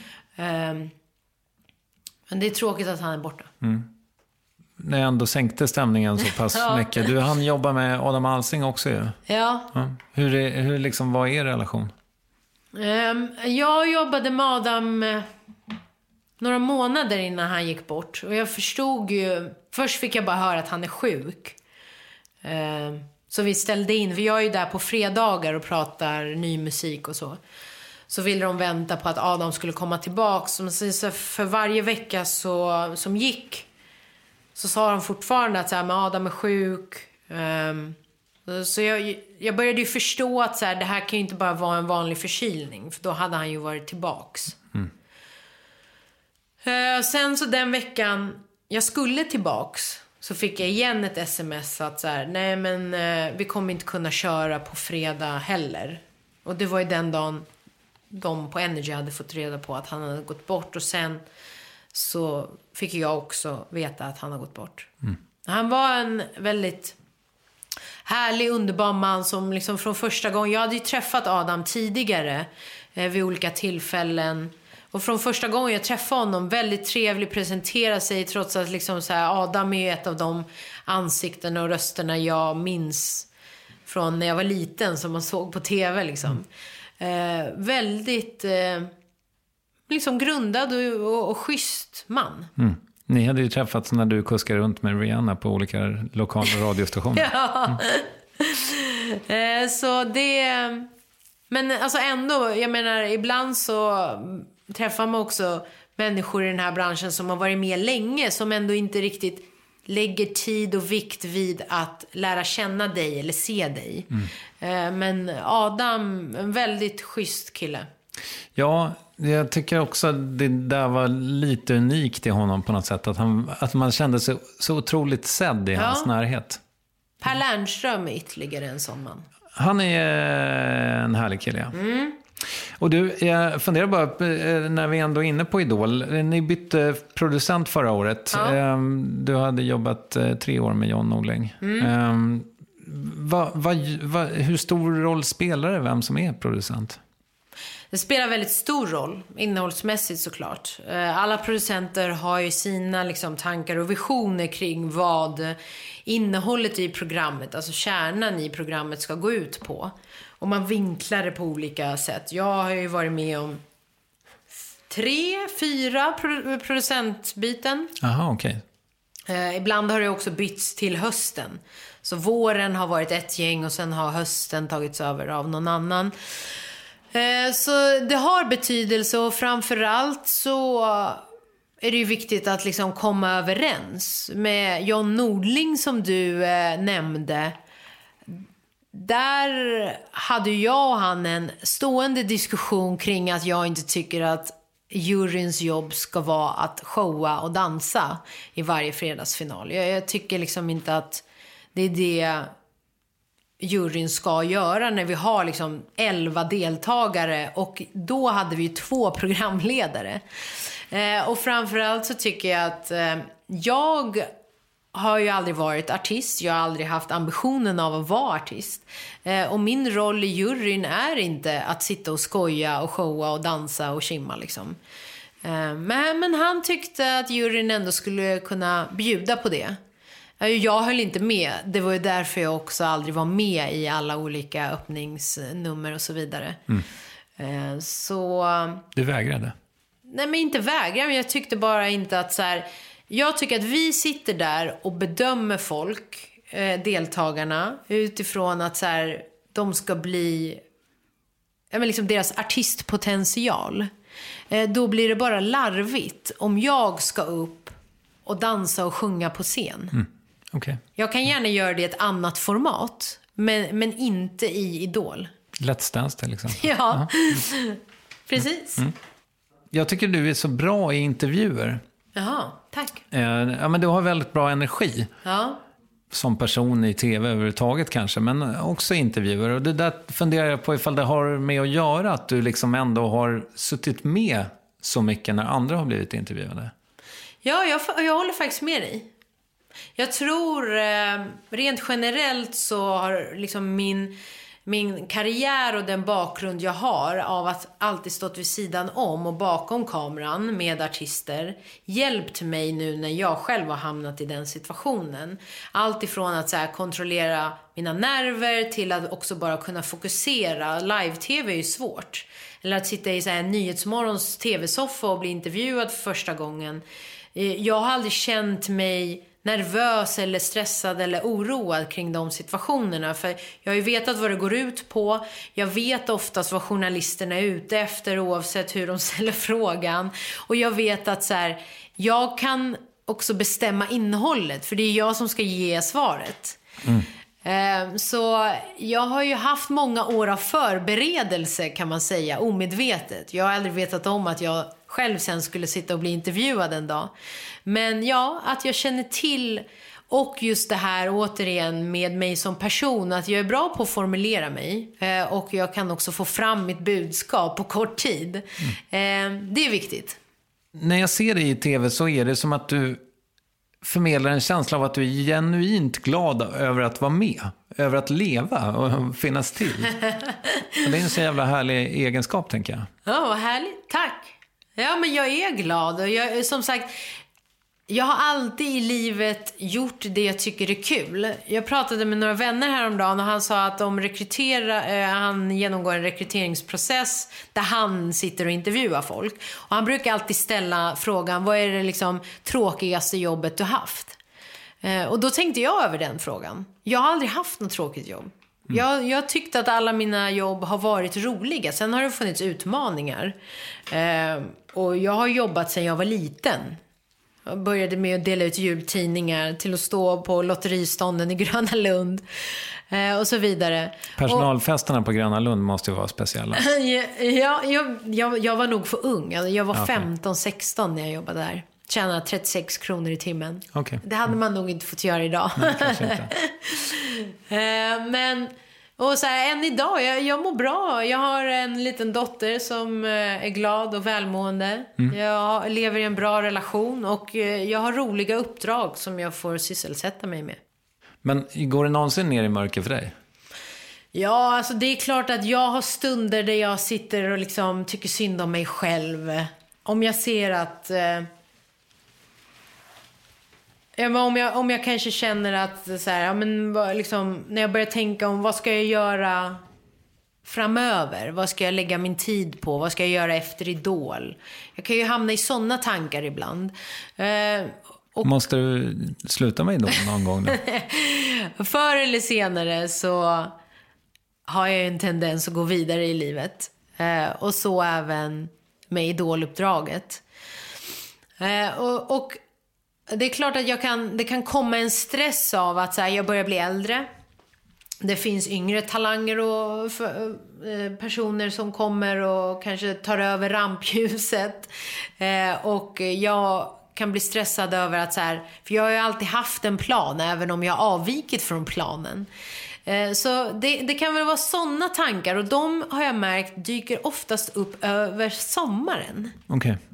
Men det är tråkigt att han är borta. När jag ändå sänkte stämningen så pass mycket. Han jobbar med Adam Alsing också ju. Ja. Hur liksom, vad är er relation? Jag jobbade med Adam några månader innan han gick bort. Och jag förstod ju... Först fick jag bara höra att han är sjuk. Så vi ställde in. För jag är ju där på fredagar och pratar ny musik och så. Så ville de vänta på att Adam skulle komma tillbaka. Så för varje vecka som gick så sa de fortfarande att så här, men Adam är sjuk. Så jag började ju förstå att så här, det här kan ju inte bara vara en vanlig förkylning. För då hade han ju varit tillbaks. Sen så den veckan jag skulle tillbaks så fick jag igen ett sms att så här, nej men vi kommer inte kunna köra på fredag heller. Och det var ju den dagen de på Energy hade fått reda på att han hade gått bort. Och sen så fick jag också veta att han har gått bort. Han var en väldigt härlig, underbar man som liksom från första gången... Jag hade ju träffat Adam tidigare vid olika tillfällen. Och från första gången jag träffade honom, väldigt trevlig, presentera sig trots att liksom så här, Adam är ett av de ansikten och rösterna jag minns från när jag var liten som man såg på tv liksom. Väldigt liksom grundad och schysst man. Ni hade ju träffats när du kuskade runt med Rihanna på olika lokala radiostationer. Ja. Så det... Men alltså ändå, jag menar, ibland så träffar man också människor i den här branschen som har varit med länge, som ändå inte riktigt lägger tid och vikt vid att lära känna dig eller se dig. Men Adam, en väldigt schysst kille. Ja, jag tycker också att det där var lite unikt i honom på något sätt. Att man kände sig så otroligt sedd i hans närhet. Per Lernström är ytterligare en sån man. Han är en härlig kille, ja. Och du, jag funderar bara, när vi ändå är inne på Idol. Ni bytte producent förra året. Ja. Du hade jobbat 3 år med John Norling. Hur stor roll spelar det vem som är producent? Det spelar väldigt stor roll, innehållsmässigt såklart. Alla producenter har ju sina liksom, tankar och visioner kring vad innehållet i programmet, alltså kärnan i programmet, ska gå ut på. Och man vinklar det på olika sätt. Jag har ju varit med om 3-4 producentbyten. Aha, okej. Ibland har det också bytts till hösten. Så våren har varit ett gäng och sen har hösten tagits över av någon annan. Så det har betydelse, och framförallt så är det ju viktigt att liksom komma överens. Med John Norling som du nämnde, där hade jag och han en stående diskussion kring att jag inte tycker att juryns jobb ska vara att showa och dansa i varje fredagsfinal. Jag tycker liksom inte att det är det juryn ska göra när vi har liksom 11 deltagare, och då hade vi 2 programledare. Och framförallt så tycker jag att jag har ju aldrig varit artist. Jag har aldrig haft ambitionen av att vara artist. Och min roll i juryn är inte att sitta och skoja och showa och dansa och kimma liksom. Men han tyckte att juryn ändå skulle kunna bjuda på det. Jag höll inte med. Det var ju därför jag också aldrig var med i alla olika öppningsnummer och så vidare. Så... Du vägrade? Nej, men inte vägra. Men jag tyckte bara inte att så här... Jag tycker att vi sitter där och bedömer folk, deltagarna, utifrån att så här, de ska bli... men liksom deras artistpotential. Då blir det bara larvigt om jag ska upp och dansa och sjunga på scen. Okay. Jag kan gärna göra det i ett annat format, men inte i Idol. Let's Dance till exempel. Ja, precis. Jag tycker du är så bra i intervjuer. Jaha, tack. Ja, men du har väldigt bra energi. Ja. Som person i tv överhuvudtaget kanske, men också intervjuer. Och det där funderar jag på ifall det har med att göra att du liksom ändå har suttit med så mycket när andra har blivit intervjuade. Ja, jag håller faktiskt med dig. Jag tror rent generellt så har liksom min karriär och den bakgrund jag har av att alltid stått vid sidan om och bakom kameran med artister hjälpt mig nu när jag själv har hamnat i den situationen. Allt ifrån att så här, kontrollera mina nerver till att också bara kunna fokusera. Live-tv är ju svårt. Eller att sitta i så här Nyhetsmorgons tv-soffa och bli intervjuad för första gången. Jag har aldrig känt mig nervös eller stressad eller oroad kring de situationerna. För jag har ju vetat vad det går ut på. Jag vet oftast vad journalisterna är ute efter oavsett hur de ställer frågan. Och jag vet att så här, jag kan också bestämma innehållet. För det är jag som ska ge svaret. Så jag har ju haft många år av förberedelse kan man säga, omedvetet. Jag har aldrig vetat om att jag själv sen skulle sitta och bli intervjuad en dag. Men ja, att jag känner till, och just det här återigen med mig som person, att jag är bra på att formulera mig och jag kan också få fram mitt budskap på kort tid. Det är viktigt. När jag ser dig i tv så är det som att du förmedlar en känsla av att du är genuint glad över att vara med, över att leva och finnas till. Och det är en så jävla härlig egenskap, tänker jag. Ja, vad härligt. Tack. Ja, men jag är glad och jag, som sagt, jag har alltid i livet gjort det jag tycker är kul. Jag pratade med några vänner häromdagen och han sa att han genomgår en rekryteringsprocess där han sitter och intervjuar folk. Och han brukar alltid ställa frågan, vad är det liksom tråkigaste jobbet du haft? Och då tänkte jag över den frågan. Jag har aldrig haft något tråkigt jobb. Jag tyckte att alla mina jobb har varit roliga. Sen har det funnits utmaningar. Och jag har jobbat sedan jag var liten. Jag började med att dela ut jultidningar till att stå på lotteristånden i Gröna Lund och så vidare. Personalfesterna på Gröna Lund måste ju vara speciella. Ja, jag var nog för ung. Jag var 15-16 när jag jobbade där. Tjänade 36 kronor i timmen. Okay. Det hade man nog inte fått göra idag. Nej, kanske inte. Men och så här, än idag, jag mår bra. Jag har en liten dotter som är glad och välmående. Jag lever i en bra relation och jag har roliga uppdrag som jag får sysselsätta mig med. Men går det någonsin ner i mörker för dig? Ja, alltså det är klart att jag har stunder där jag sitter och liksom tycker synd om mig själv. Om jag ser att... om jag kanske känner att så här, ja, men liksom, när jag börjar tänka om vad ska jag göra framöver, vad ska jag lägga min tid på, vad ska jag göra efter Idol, jag kan ju hamna i sådana tankar ibland. Och måste du sluta med Idol någon gång då? Förr eller senare så har jag en tendens att gå vidare i livet, och så även med Idoluppdraget. Och det är klart att det kan komma en stress av att så här, jag börjar bli äldre. Det finns yngre talanger och personer som kommer och kanske tar över rampljuset. Och jag kan bli stressad över att så här, för jag har ju alltid haft en plan även om jag har avvikit från planen. Så det kan väl vara sådana tankar, och de har jag märkt dyker oftast upp över sommaren. Okej.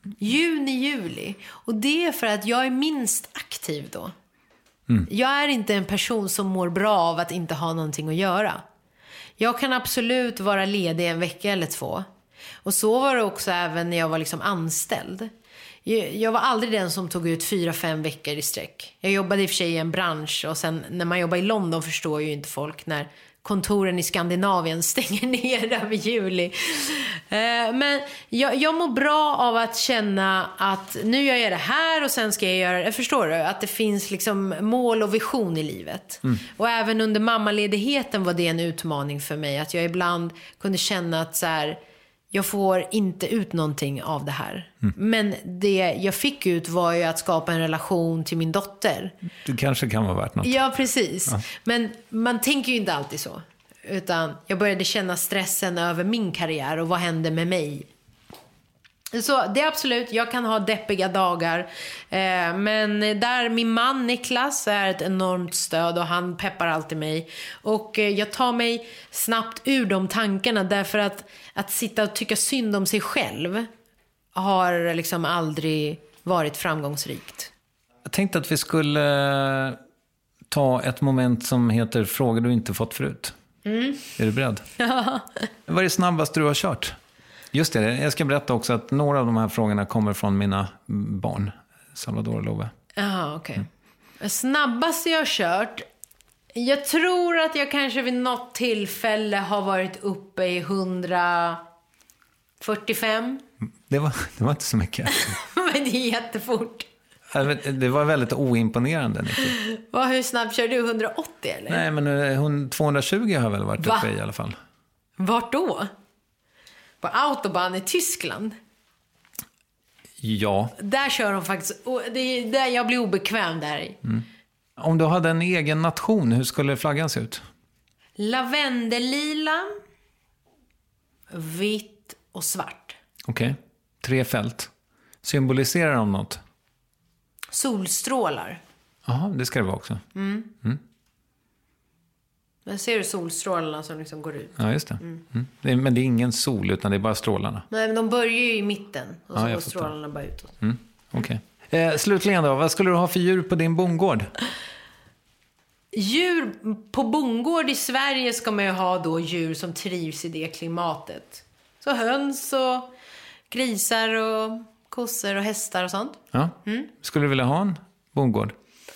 Juni, juli. Och det är för att jag är minst aktiv då. Jag är inte en person som mår bra av att inte ha någonting att göra. Jag kan absolut vara ledig en vecka eller 2. Och så var det också även när jag var liksom anställd. Jag var aldrig den som tog ut 4-5 veckor i sträck. Jag jobbade i och för sig i en bransch. Och sen när man jobbar i London förstår ju inte folk när kontoren i Skandinavien stänger ner över juli. Men jag mår bra av att känna att nu gör jag det här och sen ska jag göra det. Förstår du? Att det finns liksom mål och vision i livet. Och även under mammaledigheten var det en utmaning för mig. Att jag ibland kunde känna att så här, jag får inte ut någonting av det här. Men det jag fick ut var ju att skapa en relation till min dotter. Det kanske kan vara värt något. Ja, precis. Ja. Men man tänker ju inte alltid så. Utan jag började känna stressen över min karriär och vad hände med mig. Så det är absolut, jag kan ha deppiga dagar. Men där min man Niklas är ett enormt stöd och han peppar alltid mig. Och jag tar mig snabbt ur de tankarna därför att sitta och tycka synd om sig själv har liksom aldrig varit framgångsrikt. Jag tänkte att vi skulle ta ett moment som heter frågor du inte fått förut. Är du beredd? Ja. Vad är det snabbaste du har kört? Just det, jag ska berätta också att några av de här frågorna kommer från mina barn, Salvador och Love. Ja, okej. Snabbaste jag har kört, jag tror att jag kanske vid något tillfälle har varit uppe i 145. Det var inte så mycket. Men det är jättefort. Det var väldigt oimponerande, Nicky. Hur snabbt kör du? 180 eller? Nej, men 220 har väl varit uppe i alla fall. Vart då? På Autobahn i Tyskland? Ja. Där kör de faktiskt. Och det är där jag blir obekväm där. Om du hade en egen nation, hur skulle flaggan se ut? Lavendellila, vitt och svart. Okej. 3 fält. Symboliserar de något? Solstrålar. Jaha, det ska det vara också. Men ser du solstrålarna som liksom går ut? Ja, just det. Men det är ingen sol, utan det är bara strålarna. Nej, men de börjar ju i mitten. Och så går strålarna bara utåt. Okej. Slutligen då, vad skulle du ha för djur på din bondgård? Djur på bondgård i Sverige ska man ju ha då djur som trivs i det klimatet. Så höns och grisar och kossor och hästar och sånt. Ja. Skulle du vilja ha en bondgård?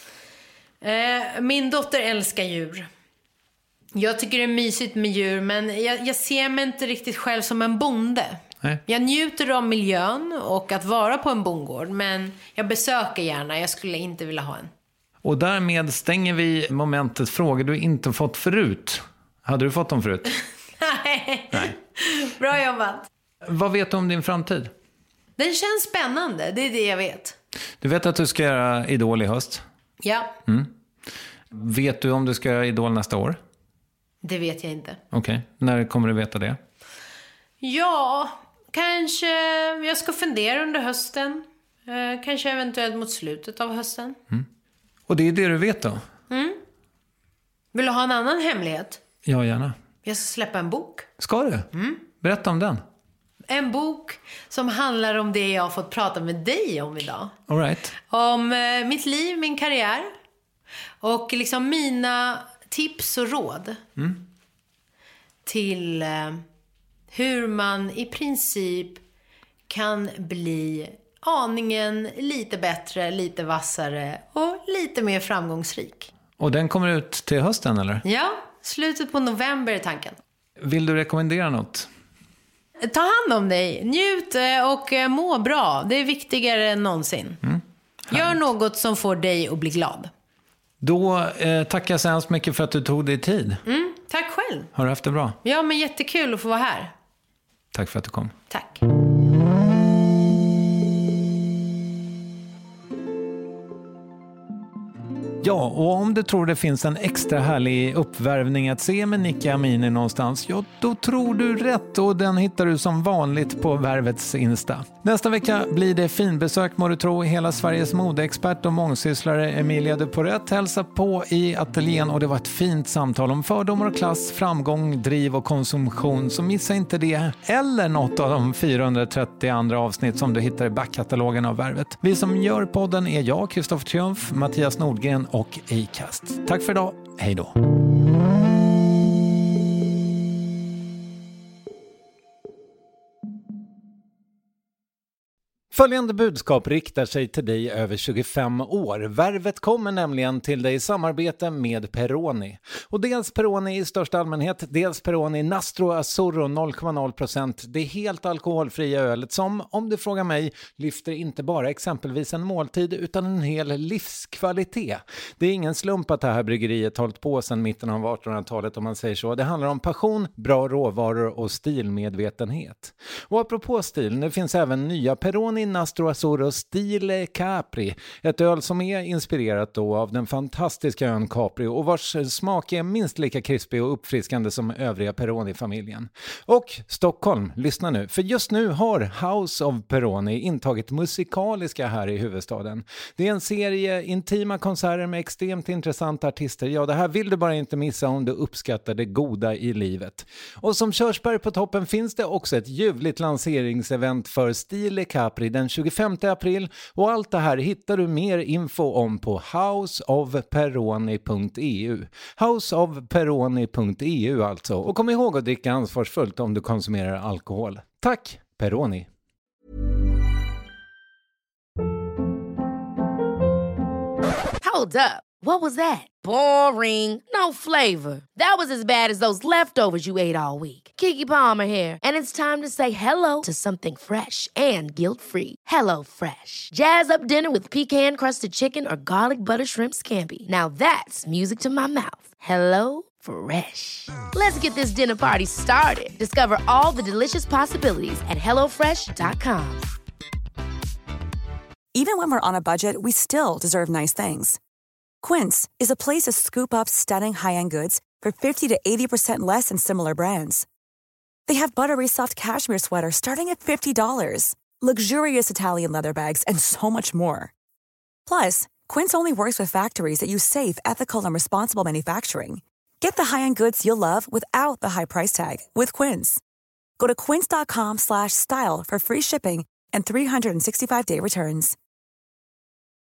Min dotter älskar djur. Jag tycker det är mysigt med djur, men jag ser mig inte riktigt själv som en bonde. Nej. Jag njuter av miljön och att vara på en bondgård, men jag besöker gärna. Jag skulle inte vilja ha en. Och därmed stänger vi momentet frågor du inte fått förut. Hade du fått dem förut? Nej. Bra jobbat. Vad vet du om din framtid? Den känns spännande, det är det jag vet. Du vet att du ska göra Idol i höst? Ja. Vet du om du ska göra Idol nästa år? Det vet jag inte. Okej. När kommer du veta det? Ja, kanske jag ska fundera under hösten. Kanske eventuellt mot slutet av hösten. Och det är det du vet då? Vill du ha en annan hemlighet? Ja, gärna. Jag ska släppa en bok. Ska du? Berätta om den. En bok som handlar om det jag har fått prata med dig om idag. All right. Om mitt liv, min karriär. Och liksom mina tips och råd. Till hur man i princip kan bli aningen lite bättre, lite vassare och lite mer framgångsrik. Och den kommer ut till hösten, eller? Ja, slutet på november är tanken. Vill du rekommendera något? Ta hand om dig, njut och må bra. Det är viktigare än någonsin. Gör något som får dig att bli glad. Då tackar jag så hemskt mycket för att du tog dig tid. Tack själv. Har du haft det bra? Ja, men jättekul att få vara här. Tack för att du kom. Tack. Ja, och om du tror det finns en extra härlig uppvärvning att se med Nicky Amini någonstans, ja då tror du rätt, och den hittar du som vanligt på Värvets Insta. Nästa vecka blir det finbesök, må du tro. Hela Sveriges modeexpert och mångsysslare Emilia de Porrett hälsar på i ateljén, och det var ett fint samtal om fördomar och klass, framgång, driv och konsumtion, så missa inte det eller något av de 430 andra avsnitt som du hittar i backkatalogen av Värvet. Vi som gör podden är jag, Kristoffer Triumf, Mattias Nordgren och Acast. Tack för idag, hej då! Följande budskap riktar sig till dig över 25 år. Värvet kommer nämligen till dig i samarbete med Peroni. Och dels Peroni i största allmänhet, dels Peroni Nastro Azzurro 0,0%. Det är helt alkoholfria ölet som, om du frågar mig, lyfter inte bara exempelvis en måltid utan en hel livskvalitet. Det är ingen slump att det här bryggeriet hållit på sedan mitten av 1800-talet, om man säger så. Det handlar om passion, bra råvaror och stilmedvetenhet. Och apropå stil, det finns även nya Peroni Nastro Azzurro Stile Capri, ett öl som är inspirerat då av den fantastiska ön Capri och vars smak är minst lika krispig och uppfriskande som övriga Peroni-familjen. Och Stockholm, lyssna nu, för just nu har House of Peroni intagit musikaliska här i huvudstaden. Det är en serie intima konserter med extremt intressanta artister. Ja, det här vill du bara inte missa om du uppskattar det goda i livet. Och som körsbär på toppen finns det också ett ljuvligt lanseringsevent för Stile Capri den 25 april, och allt det här hittar du mer info om på houseofperoni.eu. Houseofperoni.eu alltså. Och kom ihåg att dricka ansvarsfullt om du konsumerar alkohol. Tack, Peroni! Hold up. What was that? Boring. No flavor. That was as bad as those leftovers you ate all week. Keke Palmer here, and it's time to say hello to something fresh and guilt-free. Hello Fresh. Jazz up dinner with pecan-crusted chicken or garlic butter shrimp scampi. Now that's music to my mouth. Hello Fresh. Let's get this dinner party started. Discover all the delicious possibilities at hellofresh.com. Even when we're on a budget, we still deserve nice things. Quince is a place to scoop up stunning high-end goods for 50 to 80% less than similar brands. They have buttery soft cashmere sweaters starting at $50, luxurious Italian leather bags, and so much more. Plus, Quince only works with factories that use safe, ethical, and responsible manufacturing. Get the high-end goods you'll love without the high price tag with Quince. Go to quince.com/style for free shipping and 365-day returns.